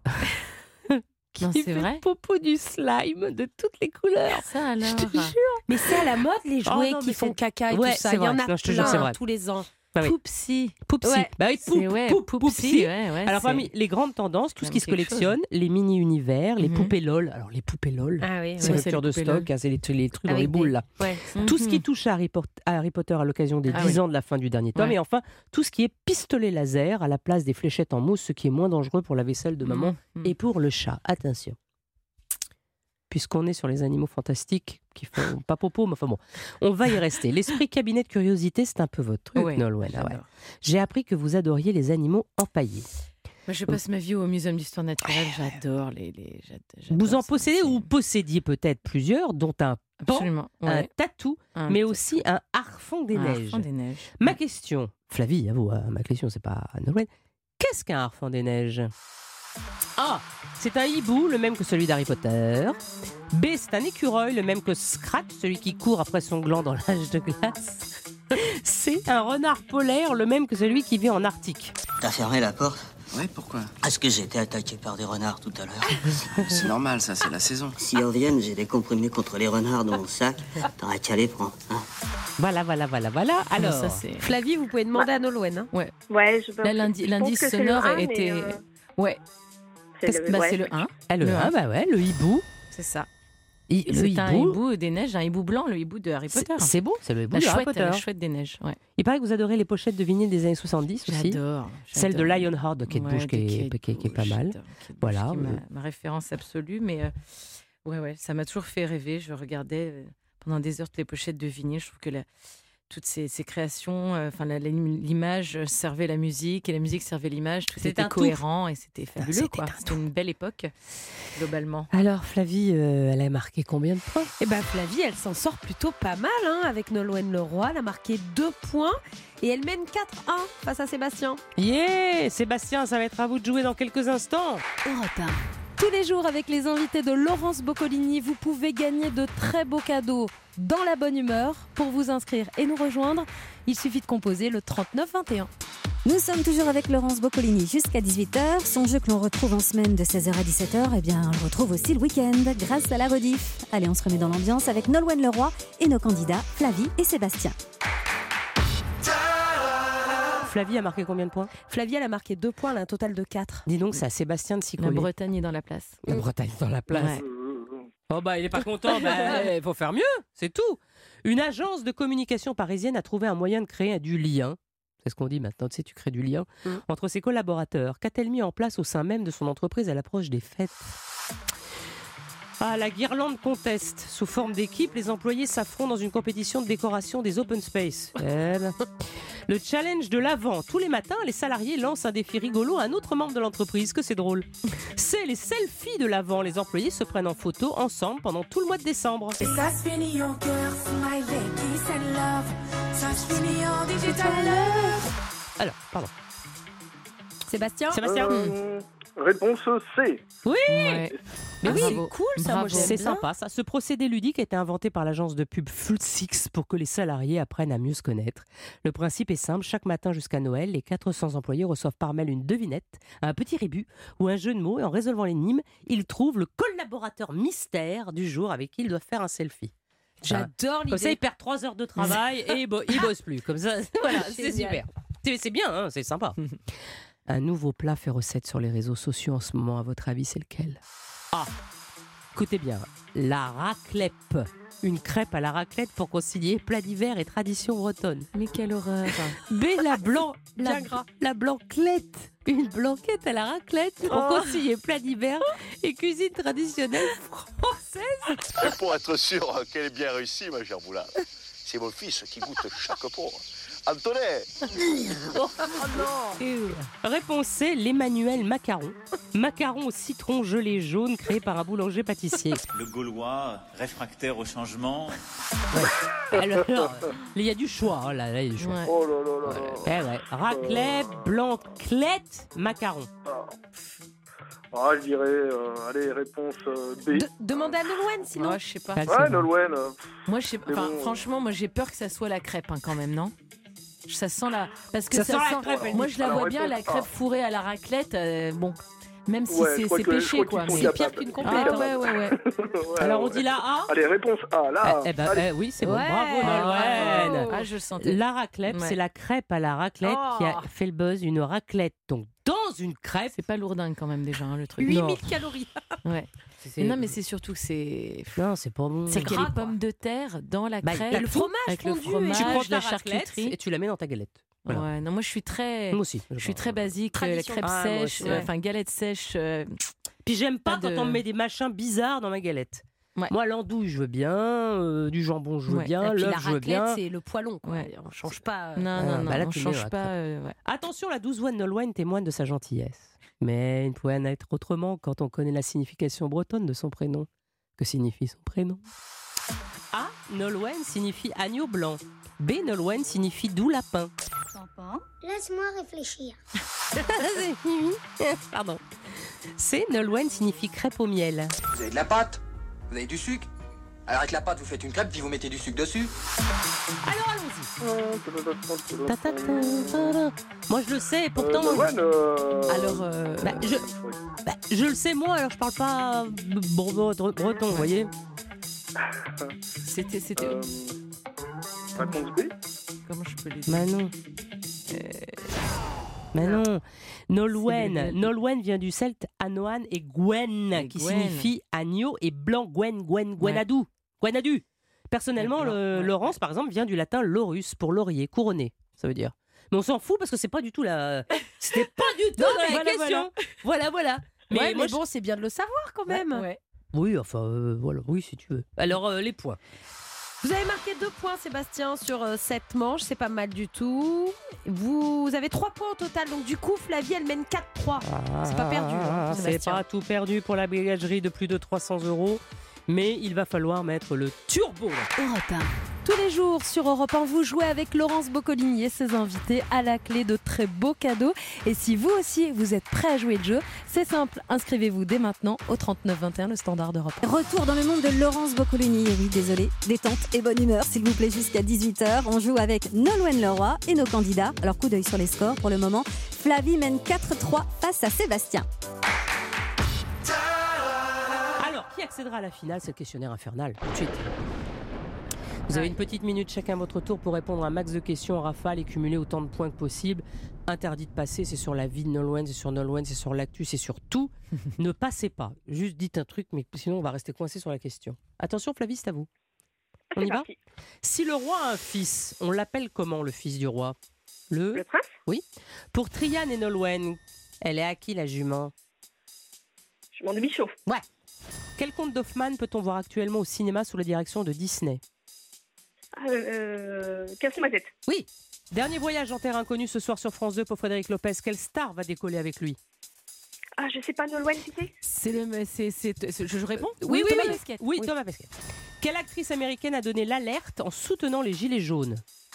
qui Non, c'est fait vrai popo du slime de toutes les couleurs. Ça alors. Je te jure. Mais c'est à la mode, les Oh jouets non, qui mais font c'est- caca et Ouais, tout ça. c'est Il y en vrai. a Non, je te jure, c'est plein vrai. tous les ans. Ah oui. Poupsi. Poupsi. Ouais. Bah oui, C'est- poup, ouais, poup, Poupsi, Poupsi. ouais, ouais, Alors c'est- parmi les grandes tendances, tout ce Même qui se quelque chose. collectionne, les mini-univers, les Mhm. poupées LOL. Alors les poupées LOL, Ah oui, c'est ouais. une rupture de poupées stock, hein, c'est les, les trucs dans Avec les boules des- là. Ouais. Tout ce qui Mhm. touche à Harry, Pot- à Harry Potter à l'occasion des Ah dix oui. ans de la fin du dernier tome. Ouais. Et enfin, tout ce qui est pistolet laser à la place des fléchettes en mousse, ce qui est moins dangereux pour la vaisselle de maman Mhm. et pour le chat. Attention. Puisqu'on est sur les animaux fantastiques qui font pas popo, mais enfin bon, on va y rester. L'esprit cabinet de curiosité, c'est un peu votre truc, Ouais, Nolwenn. Ah ouais. j'adore. J'ai appris que vous adoriez les animaux empaillés. Moi, je passe ma vie au Muséum d'histoire naturelle. J'adore les. les j'ad- j'adore Vous en ça, possédez c'est- ou possédiez peut-être plusieurs, dont un pan, Absolument. un Ouais. tatou, Un mais tatou. aussi un harfang des Un neiges. harfang des neiges. Ma question, Flavie, à vous, hein, ma question, c'est pas à Nolwenn. Qu'est-ce qu'un harfang des neiges? A. C'est un hibou, le même que celui d'Harry Potter. B. C'est un écureuil, le même que Scratch, celui qui court après son gland dans l'âge de glace. C. Un renard polaire, le même que celui qui vit en Arctique. T'as fermé la porte? Oui, pourquoi? Parce que j'ai été attaqué par des renards tout à l'heure. C'est normal, ça, c'est la saison. Si en viennent, j'ai des comprimés contre les renards dans mon sac. T'aurais qu'à les prendre. Hein. Voilà, voilà, voilà, voilà. Alors, ça, c'est. Flavie, vous pouvez demander à Nolwenn. Hein. Ouais. Ouais, je pense, Là, l'indi- je pense l'indice que c'est le sonore un, mais, était. euh, Ouais. c'est Qu'est-ce- le- bah, ouais. c'est le un. ah, le Le un, un. bah ouais, le hibou. C'est ça. I- le C'est un hibou. hibou des neiges, un hibou blanc, le hibou de Harry C'est Potter. c'est beau, c'est le hibou La de Harry chouette, Potter. la chouette des neiges. Ouais. Il paraît que vous adorez les pochettes de vinyle des années soixante-dix aussi. J'adore. Celle de j'adore. Lionheart de Kate Ouais, Bush qui de est, Kate qui est- qui est pas Bush, mal. j'adore Kate Bush, Voilà. qui est ma, ma référence absolue, mais euh, ouais, ouais, ça m'a toujours fait rêver. Je regardais euh, pendant des heures toutes les pochettes de vinyle. Je trouve que la- toutes ces, ces créations, euh, enfin la- la- l'image servait la musique et la musique servait l'image. Tout C'était était un tout. cohérent et c'était fabuleux. c'était quoi. un C'était une belle époque globalement. Alors Flavie, euh, elle a marqué combien de points? Eh ben Flavie, elle s'en sort plutôt pas mal hein, avec Nolwenn Leroy. Elle a marqué deux points et elle mène quatre un face à Sébastien. Yeah, Sébastien, ça va être à vous de jouer dans quelques instants. Europe un. Tous les jours avec les invités de Laurence Boccolini, vous pouvez gagner de très beaux cadeaux dans la bonne humeur. Pour vous inscrire et nous rejoindre, il suffit de composer le trente-neuf vingt et un. Nous sommes toujours avec Laurence Boccolini jusqu'à dix-huit heures. Son jeu que l'on retrouve en semaine de seize heures à dix-sept heures, eh bien, on le retrouve aussi le week-end grâce à la rediff. Allez, on se remet dans l'ambiance avec Nolwenn Leroy et nos candidats Flavie et Sébastien. Flavie a marqué combien de points? Flavie, elle a marqué deux points, elle a un total de quatre. Dis donc, c'est à Sébastien de s'y La coller. Bretagne est dans la place. La Bretagne dans la place. Ouais. Oh bah il est pas content, bah, il faut faire mieux, c'est tout. Une agence de communication parisienne a trouvé un moyen de créer du lien. C'est ce qu'on dit maintenant, tu sais, tu crées du lien Mm. entre ses collaborateurs. Qu'a-t-elle mis en place au sein même de son entreprise à l'approche des fêtes? Ah, la guirlande conteste. Sous forme d'équipe, les employés s'affrontent dans une compétition de décoration des open space. Eh ben. Le challenge de l'Avent. Tous les matins, les salariés lancent un défi rigolo à un autre membre de l'entreprise, que c'est drôle. C'est les selfies de l'Avent. Les employés se prennent en photo ensemble pendant tout le mois de décembre. Et ça se finit en cœur, smiley, kiss and love. Ça se finit en digital love. Alors, pardon. Sébastien Sébastien Euh, Réponse C. Oui Ouais. Mais Ah, oui, c'est cool ça, moi j'aime c'est bien. sympa ça. Ce procédé ludique a été inventé par l'agence de pub Full Six pour que les salariés apprennent à mieux se connaître. Le principe est simple, chaque matin jusqu'à Noël, les quatre cents employés reçoivent par mail une devinette, un petit rébut ou un jeu de mots et en résolvant l'énigme, ils trouvent le collaborateur mystère du jour avec qui ils doivent faire un selfie. J'adore l'idée. Comme ça, ils perdent trois heures de travail et ils, bo- ils bossent plus. Comme ça, voilà, c'est Génial. super. C'est, c'est bien, hein, c'est sympa. Un nouveau plat fait recette sur les réseaux sociaux en ce moment, à votre avis, c'est lequel? Ah, écoutez bien, la raclette. Une crêpe à la raclette pour concilier plat d'hiver et tradition bretonne. Mais quelle horreur. B, la blanc, la, Bien gras. la blanquette. Une blanquette à la raclette pour Oh. concilier plat d'hiver et cuisine traditionnelle française. Et pour être sûr qu'elle est bien réussie, ma chère Boula, c'est mon fils qui goûte chaque pot. Antonet. Oh non. Réponse C, l'Emmanuel macaron. Macaron au citron gelé jaune créé par un boulanger pâtissier. Le Gaulois, réfractaire au changement. Alors, il y a du choix. Oh là là, il y a du choix. Oh là là là là. Eh ouais. Raclette, blanquette, macaron. Ah, je dirais, euh, allez, réponse euh, B. De- demandez à Nolwenn sinon. Moi, je sais pas. Ouais, Nolwenn. euh, Moi, je sais pas. Mais Enfin, bon. franchement, moi, j'ai peur que ça soit la crêpe, hein, quand même, non? Ça sent la. Parce que Ça ça, sent la sent. crêpe, elle Moi, dit. je la Alors, vois bien, la réponse crêpe A. fourrée à la raclette. euh, bon, même si Ouais, je c'est crois c'est que- je péché, crois quoi. qu'ils sont Mais capables. pire qu'une complète. Ah, hein. Ouais, ouais, ouais. ouais, Alors, on ouais. dit la A. Allez, réponse A, là. Eh, eh ben, Allez. eh oui, c'est bon. Ouais. Bravo, Nolwenn. Ah, je le sentais. La raclette, Ouais. c'est la crêpe à la raclette qui a Oh. fait le buzz. Une raclette, donc dans une crêpe. C'est pas lourdingue quand même déjà, hein, le truc. huit Non. mille calories. Ouais. C'est- Non, mais c'est surtout que c'est. Non, c'est pas bon. C'est qu'il y a gras, les pommes de terre dans la Bah, crêpe. et le fromage avec le fondu, et- fromage, Tu prends ta la raclette charcuterie. et tu la mets dans ta galette. Voilà. Ouais, non, moi je suis très. Moi aussi. Je suis très basique, euh, la Tradition. crêpe Ah, moi sèche, aussi. euh, enfin galette sèche. euh, Puis j'aime pas, Pas quand de- on me met des machins bizarres dans ma galette. Ouais. Moi, l'andouille, je veux bien. euh, du jambon, je veux Ouais. bien. Et puis la L'œuf, je veux raclette, bien. c'est le poilon. Quoi. Ouais. On change pas. euh, Non, Ah, non, non, bah là, on tu mets change la pas. crêpe. euh, ouais. Attention, la douce voix de Nolwenn témoigne de sa gentillesse. Mais il ne pouvait en être autrement quand on connaît la signification bretonne de son prénom. Que signifie son prénom? A. Nolwenn signifie agneau blanc. B. Nolwenn signifie doux lapin. Laisse-moi réfléchir. Pardon. C. Nolwenn signifie crêpe au miel. Vous avez de la pâte? Vous avez du sucre? Alors avec la pâte, vous faites une crêpe, puis vous mettez du sucre dessus. Alors allons-y. Ta, ta, ta, ta, ta. Moi je le sais, et pourtant. Euh, Nolwenn, euh, Alors, euh, Bah, je... bah, je le sais moi, alors je parle pas breton, breton, vous voyez. C'était. c'était... euh, réponse B. Comment je peux les dire? Bah non. Mais non. Nolwenn. C'est le- Nolwenn vient du celte Anoan et Gwen, Et qui Gwen. signifie agneau et blanc. Gwen, Gwen, Gwenadou. Gwenadu. Personnellement, Et blanc, le- ouais. Laurence, par exemple, vient du latin laurus, pour laurier, couronné, ça veut dire. Mais on s'en fout parce que c'est pas du tout la. C'était pas du tout Non, dans mais la voilà, question. Voilà, voilà. Mais, mais moi, je- bon, c'est bien de le savoir quand même. Ouais. Oui, enfin, euh, voilà, oui, si tu veux. Alors, euh, les points. Vous avez marqué deux points, Sébastien, sur euh, sept manches. C'est pas mal du tout. Vous avez trois points au total. Donc, du coup, Flavie, elle mène quatre trois. C'est pas perdu, hein, Ah, c'est Sébastien. pas tout perdu pour la brigagerie de plus de trois cents euros. Mais il va falloir mettre le turbo. Europe un. Tous les jours sur Europe un, vous jouez avec Laurence Boccolini et ses invités à la clé de très beaux cadeaux. Et si vous aussi, vous êtes prêts à jouer le jeu, c'est simple. Inscrivez-vous dès maintenant au trente-neuf vingt et un, le standard d'Europe un. Retour dans le monde de Laurence Boccolini. Et oui, désolé, détente et bonne humeur, s'il vous plaît, jusqu'à dix-huit heures. On joue avec Nolwenn Leroy et nos candidats. Alors, coup d'œil sur les scores pour le moment. Flavie mène quatre trois face à Sébastien. Alors, qui accédera à la finale? C'est le questionnaire infernal. Tout de suite. Vous avez une petite minute chacun à votre tour pour répondre à un max de questions en rafale et cumuler autant de points que possible. Interdit de passer, c'est sur la vie de Nolwenn, c'est sur Nolwenn, c'est sur l'actu, c'est sur tout. Ne passez pas. Juste dites un truc, mais sinon on va rester coincé sur la question. Attention Flavie, c'est à vous. On C'est y va? parti. Si le roi a un fils, on l'appelle comment le fils du roi? Le... Le prince? Oui. Pour Triane et Nolwenn, elle est à qui la jument? Jument de Bichot. Ouais. Quel conte d'Hoffmann peut-on voir actuellement au cinéma sous la direction de Disney? Euh, euh, Casse ma tête. Oui. Dernier voyage en terre inconnue ce soir sur France deux pour Frédéric Lopez. Quelle star va décoller avec lui? Ah, je sais pas, Nolwenn, tu sais. C'est le, c'est, c'est, c'est- je, je réponds. Oui, oui, Thomas oui. Pesquet. Oui, Thomas Pesquet. Quelle actrice américaine a donné l'alerte en soutenant les Gilets jaunes?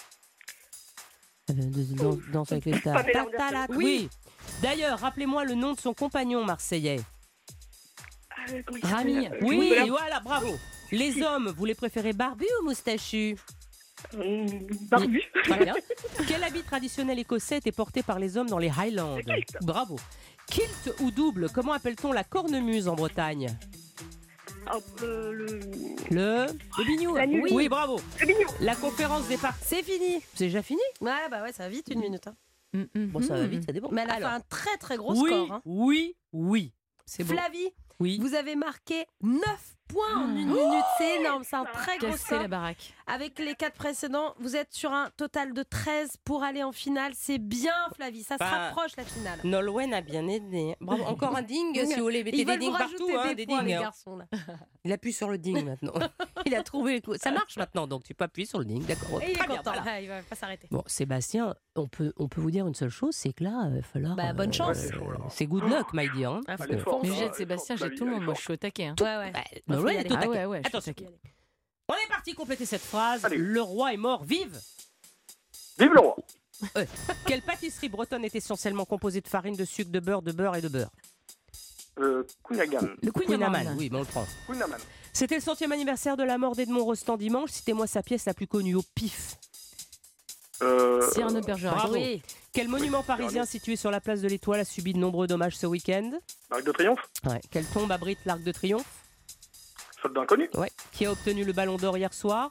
Danse, danse avec les stars. Pamela Ta- ta- la- Anderson. Oui. D'ailleurs, rappelez-moi le nom de son compagnon marseillais. Euh, comment il Rami. s'appelle Euh, Oui, Nicolas. voilà, bravo. Les hommes, vous les préférez barbus ou moustachus? Euh, Barbu. Très bien. Quel habit traditionnel écossais était porté par les hommes dans les Highlands? Bravo. Kilt ou double, comment appelle-t-on la cornemuse en Bretagne? Ah, euh, le... Le Le bignou. La nuit. Oui, oui, bravo. Le bignou. La conférence des partis. C'est fini. C'est déjà fini? Ouais, bah ouais, ça va vite, une minute. hein. Bon, ça va vite, ça dépend. Mais elle a Alors, fait un très très gros oui, score. hein. oui, oui. C'est bon. Flavie, Oui. vous avez marqué neuf points en une minute. C'est énorme, c'est un très gros Casser score. la baraque. Avec les quatre précédents, vous êtes sur un total de treize pour aller en finale. C'est bien, Flavie, ça se Bah, rapproche la finale. Nolwenn a bien aidé. Bravo. Encore un ding, si vous voulez. Mettez Ils des veulent vous dings partout, rajouter hein, des des points, dings. les hein. garçons. Là. Il appuie sur le ding maintenant. Il a trouvé. Ça marche maintenant, donc tu peux appuyer sur le ding, d'accord. Et il est Très bien, content, voilà. Ah, il va pas s'arrêter. Bon, Sébastien, on peut, on peut vous dire une seule chose, c'est que là, il va falloir. Bah, bonne chance. c'est good luck, my dear. hein. Ah, Parce faut- que- faut- Mais faut- jette Sébastien, jette tout le monde. Moi, je suis au taquet. hein. Ouais, ouais. Bah, Bah, faut Nolwenn y est aller. au Ah taquet. ouais, ouais, je suis au Attention. taquet. On est parti compléter cette phrase. Allez. Le roi est mort, vive. Vive le roi. Euh, Quelle pâtisserie bretonne est essentiellement composée de farine, de sucre, de beurre, de beurre et de beurre? Euh, Kunyagan. Le Queen Queen Amman, Amman. oui, mais on le prend. Kunaman. C'était le centième anniversaire de la mort d'Edmond Rostand dimanche. Citez-moi sa pièce la plus connue au pif. Euh, Cyrano de Bergerac. Bravo. Oui. Quel monument parisien situé sur la place de l'Étoile a subi de nombreux dommages ce week-end? L'Arc de Triomphe. Ouais. Quelle tombe abrite l'Arc de Triomphe? Soldat inconnu. Ouais. Qui a obtenu le Ballon d'Or hier soir?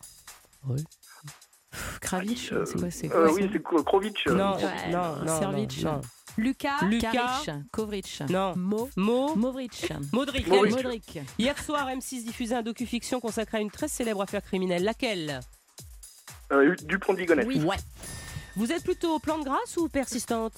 Kravitch, Euh, c'est quoi c'est euh, quoi, oui, c'est Ko- Krovitch. euh, Non, Ouais, non, non, Servitch. non, Lucas, non. Lucas, Karic, Kovrich, non. Mo, Mo, Movrich, Modric. Modric. Modric. Hier soir, M six diffusait un docu-fiction consacré à une très célèbre affaire criminelle. Laquelle? euh, Dupont de Ligonnès. Oui. Ouais. Vous êtes plutôt plante grasse ou persistante?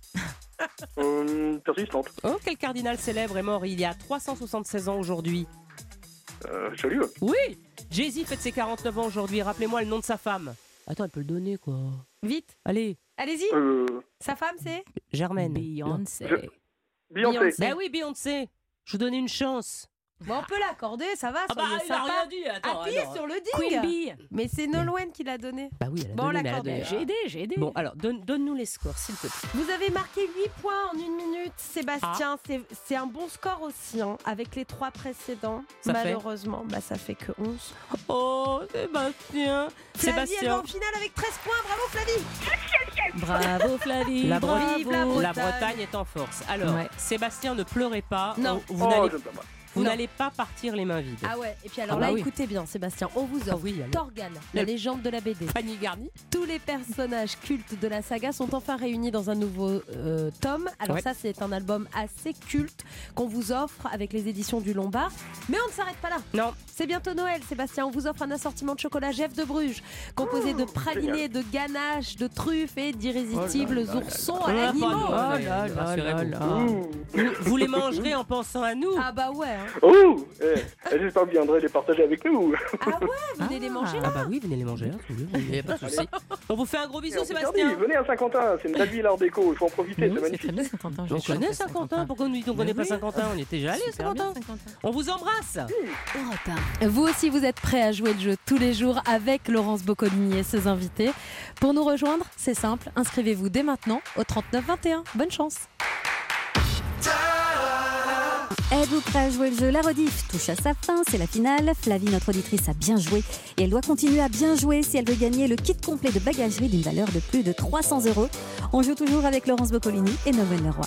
Euh, persistante. Oh, quel cardinal célèbre est mort il y a trois cent soixante-seize ans aujourd'hui? Euh, Joli, ouais. Oui. Jay-Z fête ses quarante-neuf ans aujourd'hui. Rappelez-moi le nom de sa femme. Attends, elle peut le donner, quoi. vite. Allez, Allez-y. Euh, Sa femme, c'est Germaine. Beyoncé. Je- Beyoncé. Beyoncé. Ben oui, Beyoncé. Je vous donnais une chance. Bon, on peut l'accorder, ça va. Ah bah, soyez il a sympa. rien dit. Attends, Appuyez attends. sur le Queen ding. Bee. Mais c'est Nolwenn qui l'a donné. Bah oui, elle a Bon, donné, mais elle a l'accorde. donné. J'ai aidé, j'ai aidé. Bon, alors, donne, donne-nous les scores, s'il te plaît. Vous avez marqué huit points en une minute, Sébastien. C'est, c'est un bon score aussi, hein, avec les trois précédents. Ça fait Malheureusement, bah, ça fait que onze. Oh, Sébastien. Flavie, elle va en finale avec treize points. Bravo, Flavie. Bravo Flavie. La, bravo. Bretagne, Vive la la Bretagne. Bretagne est en force. Alors, Ouais. Sébastien, ne pleurez pas. Non. On- Vous Oh, n'allez j'aime pas mal. vous Non. n'allez pas partir les mains vides. Ah ouais, et puis alors Ah là, bah oui. écoutez bien, Sébastien, on vous offre oui, alors. Torgal, la Le- légende de la B D. Panier garni. Tous les personnages cultes de la saga sont enfin réunis dans un nouveau euh, tome. Alors Ouais. ça, c'est un album assez culte qu'on vous offre avec les éditions du Lombard. Mais on ne s'arrête pas là. Non. C'est bientôt Noël, Sébastien. On vous offre un assortiment de chocolat Jeff de Bruges, composé de pralinés, de ganaches, de truffes et d'irrésistibles Oh là là là oursons là à là. l'animaux. Oh là là là là là. Vous, vous les mangerez en pensant à nous. Ah bah ouais. hein. Oh, eh, j'espère que vous viendrez les partager avec nous. Ah ouais, venez les manger Ah là. bah oui, venez les manger. hein, si vous voulez. Il n'y a pas de souci. On vous fait un gros Et bisou, en Picardie, Sébastien. venez à Saint-Quentin, c'est une belle ville art déco, il faut en profiter, Oui, c'est c'est magnifique. très bien Saint-Quentin. On j'ai chanté connaît Saint-Quentin. Pourquoi nous ne connaît pas oui. Saint-Quentin? On y était déjà allé, Super bien, Saint-Quentin. Saint-Quentin. On vous embrasse. Europe un. Vous aussi, vous êtes prêts à jouer le jeu tous les jours avec Laurence Boccolini et ses invités. Pour nous rejoindre, c'est simple, inscrivez-vous dès maintenant au trente-neuf vingt et un. Bonne chance. Êtes-vous prêt à jouer le jeu? La rediff touche à sa fin, c'est la finale. Flavie, notre auditrice, a bien joué et elle doit continuer à bien jouer si elle veut gagner le kit complet de bagagerie d'une valeur de plus de trois cents euros. On joue toujours avec Laurence Boccolini et Nolwenn Leroy.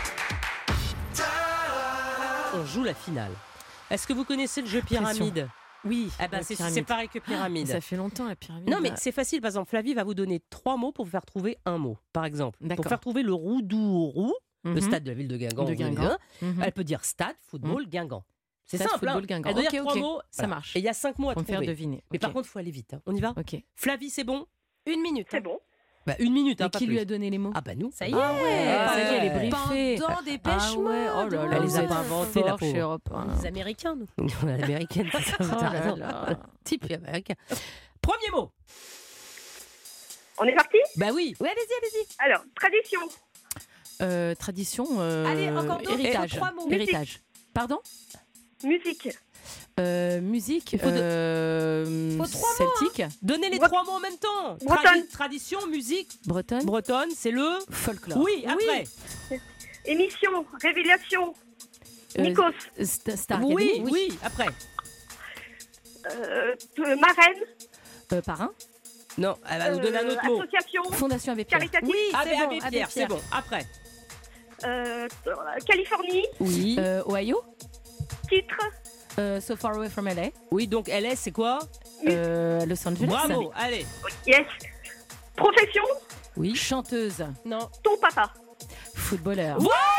On joue la finale. Est-ce que vous connaissez le jeu pyramide? Oui. Eh ben, la c'est, pyramide. c'est pareil que pyramide. Ça fait longtemps la pyramide. Non, mais c'est facile. Par exemple, Flavie va vous donner trois mots pour vous faire trouver un mot. Par exemple, D'accord. pour faire trouver le Roudourou, le Mhm. stade de la ville de Guingamp. De vous voulez Guingamp. bien, Mhm. Elle peut dire stade, football, Guingamp. C'est Stade, simple. hein. football, Guingamp. Elle doit Ok, dire trois ok. mots. Ça Voilà. marche. Et il y a cinq mots à Pour me trouver. faire deviner. Mais Ok. par contre, il faut aller vite. hein. On y va? Ok. Flavie, c'est bon? Une minute. C'est bon. Bah, une minute, hein, Et pas qui plus. lui a donné les mots? Ah bah nous. Ça y est. Ah ouais, Ah ça y est, elle est ouais. briefée. Pendant Dépêche Ah ouais, oh là là, Elle les a vous pas êtes inventés, la forts pauvre. chez Europe un. Les Américains, nous. L'américaine, c'est ça. Oh t'as là raison. là. Type américain. Premier mot. On est parti? Bah oui. Oui, allez-y, allez-y. Alors, tradition. Euh, tradition, euh, Allez, encore deux, héritage. trois mots. Héritage. Pardon? Musique. Euh, musique, faut de- euh, Faut trois mots, celtique, Donnez les Bre- trois mots en même temps. Bretonne. Tradi- tradition, musique, bretonne, bretonne, c'est le folklore. Oui, après. Émission. Révélation. Euh, Nikos. St- Star Oui, Academy, oui, après. Euh, euh, marraine. Euh, parrain, Non, elle va nous donner un euh, autre mot. association. Fondation Abbé Pierre. Caritative. Oui, c'est Abbé bon, Abbé Abbé Pierre, c'est Pierre. bon. Après. Euh, euh, Californie. Oui. Euh, Ohio, Titre. euh, So Far Away from L A, Oui, donc L S, c'est quoi? euh, Los Angeles. Bravo, allez. Yes. Profession. Oui. Chanteuse, Non. Ton papa. footballeur.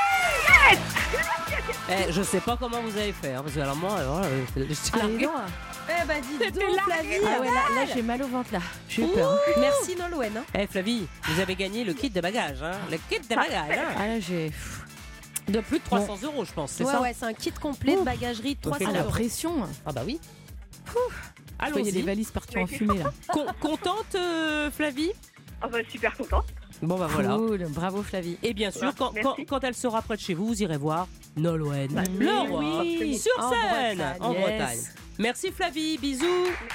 Eh, je sais pas comment vous avez fait, hein, parce que alors moi, alors, euh, je suis Ah, larguée. non. Eh bah, dis donc, Flavie. Ah ouais, là, là, j'ai mal au ventre là. J'ai eu peur. hein. Merci, Nolwenn. hein. Eh Flavie, vous avez gagné le kit de bagages, hein. Le kit de bagages, hein. Ah là, j'ai. De plus de trois cents euros, je pense, c'est Ouais, ça? ouais, c'est un kit complet de bagagerie de trois Ah, cents la euros. pression. Ah bah oui. Je voyais les Allons-y. valises partir en fumée là. Con- contente, euh, Flavie? Ah bah, super contente. Bon bah voilà. Cool, bravo Flavie. Et bien sûr, quand, Merci. quand, quand elle sera près de chez vous, vous irez voir Nolwenn, mais le roi, oui, sur en scène, Bretagne, en yes. Bretagne. Merci Flavie, bisous.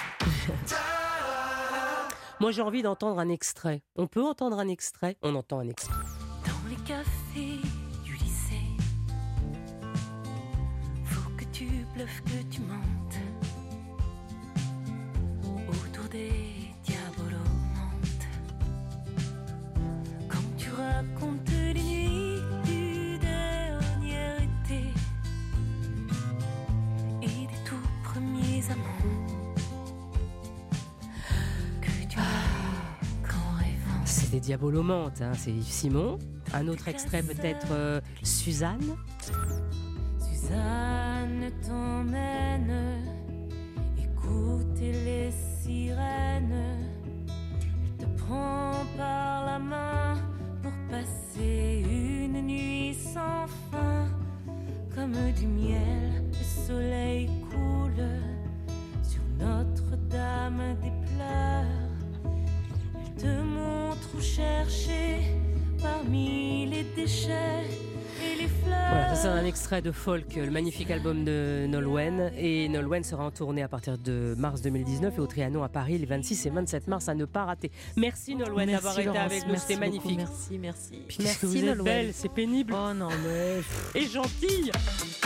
Moi j'ai envie d'entendre un extrait. On peut entendre un extrait? On entend un extrait. Dans les cafés du lycée, faut que tu bluffes, que tu mentes. Autour des diabolomantes, quand tu racontes les nuits du dernier été et des tout premiers amants que tu as qu'en rêvant. C'est des diabolomantes, hein. C'est Yves Simon. Un autre extrait peut-être euh, Suzanne. Suzanne t'emmène écouter les sirènes. Elle te prend par la main pour passer une nuit sans fin. Comme du miel, le soleil coule sur Notre-Dame des pleurs. Elle te montre où chercher parmi les déchets et les fleurs. Voilà, ça c'est un extrait de Folk, le magnifique album de Nolwenn. Et Nolwenn sera en tournée à partir de mars deux mille dix-neuf et au Trianon à Paris les vingt-six et vingt-sept mars, à ne pas rater. Merci Nolwenn Merci, d'avoir été Laurence, avec nous, merci c'était magnifique. beaucoup, merci, merci. Puis qu'est-ce que vous êtes belle, c'est pénible. Oh non mais. Et gentille.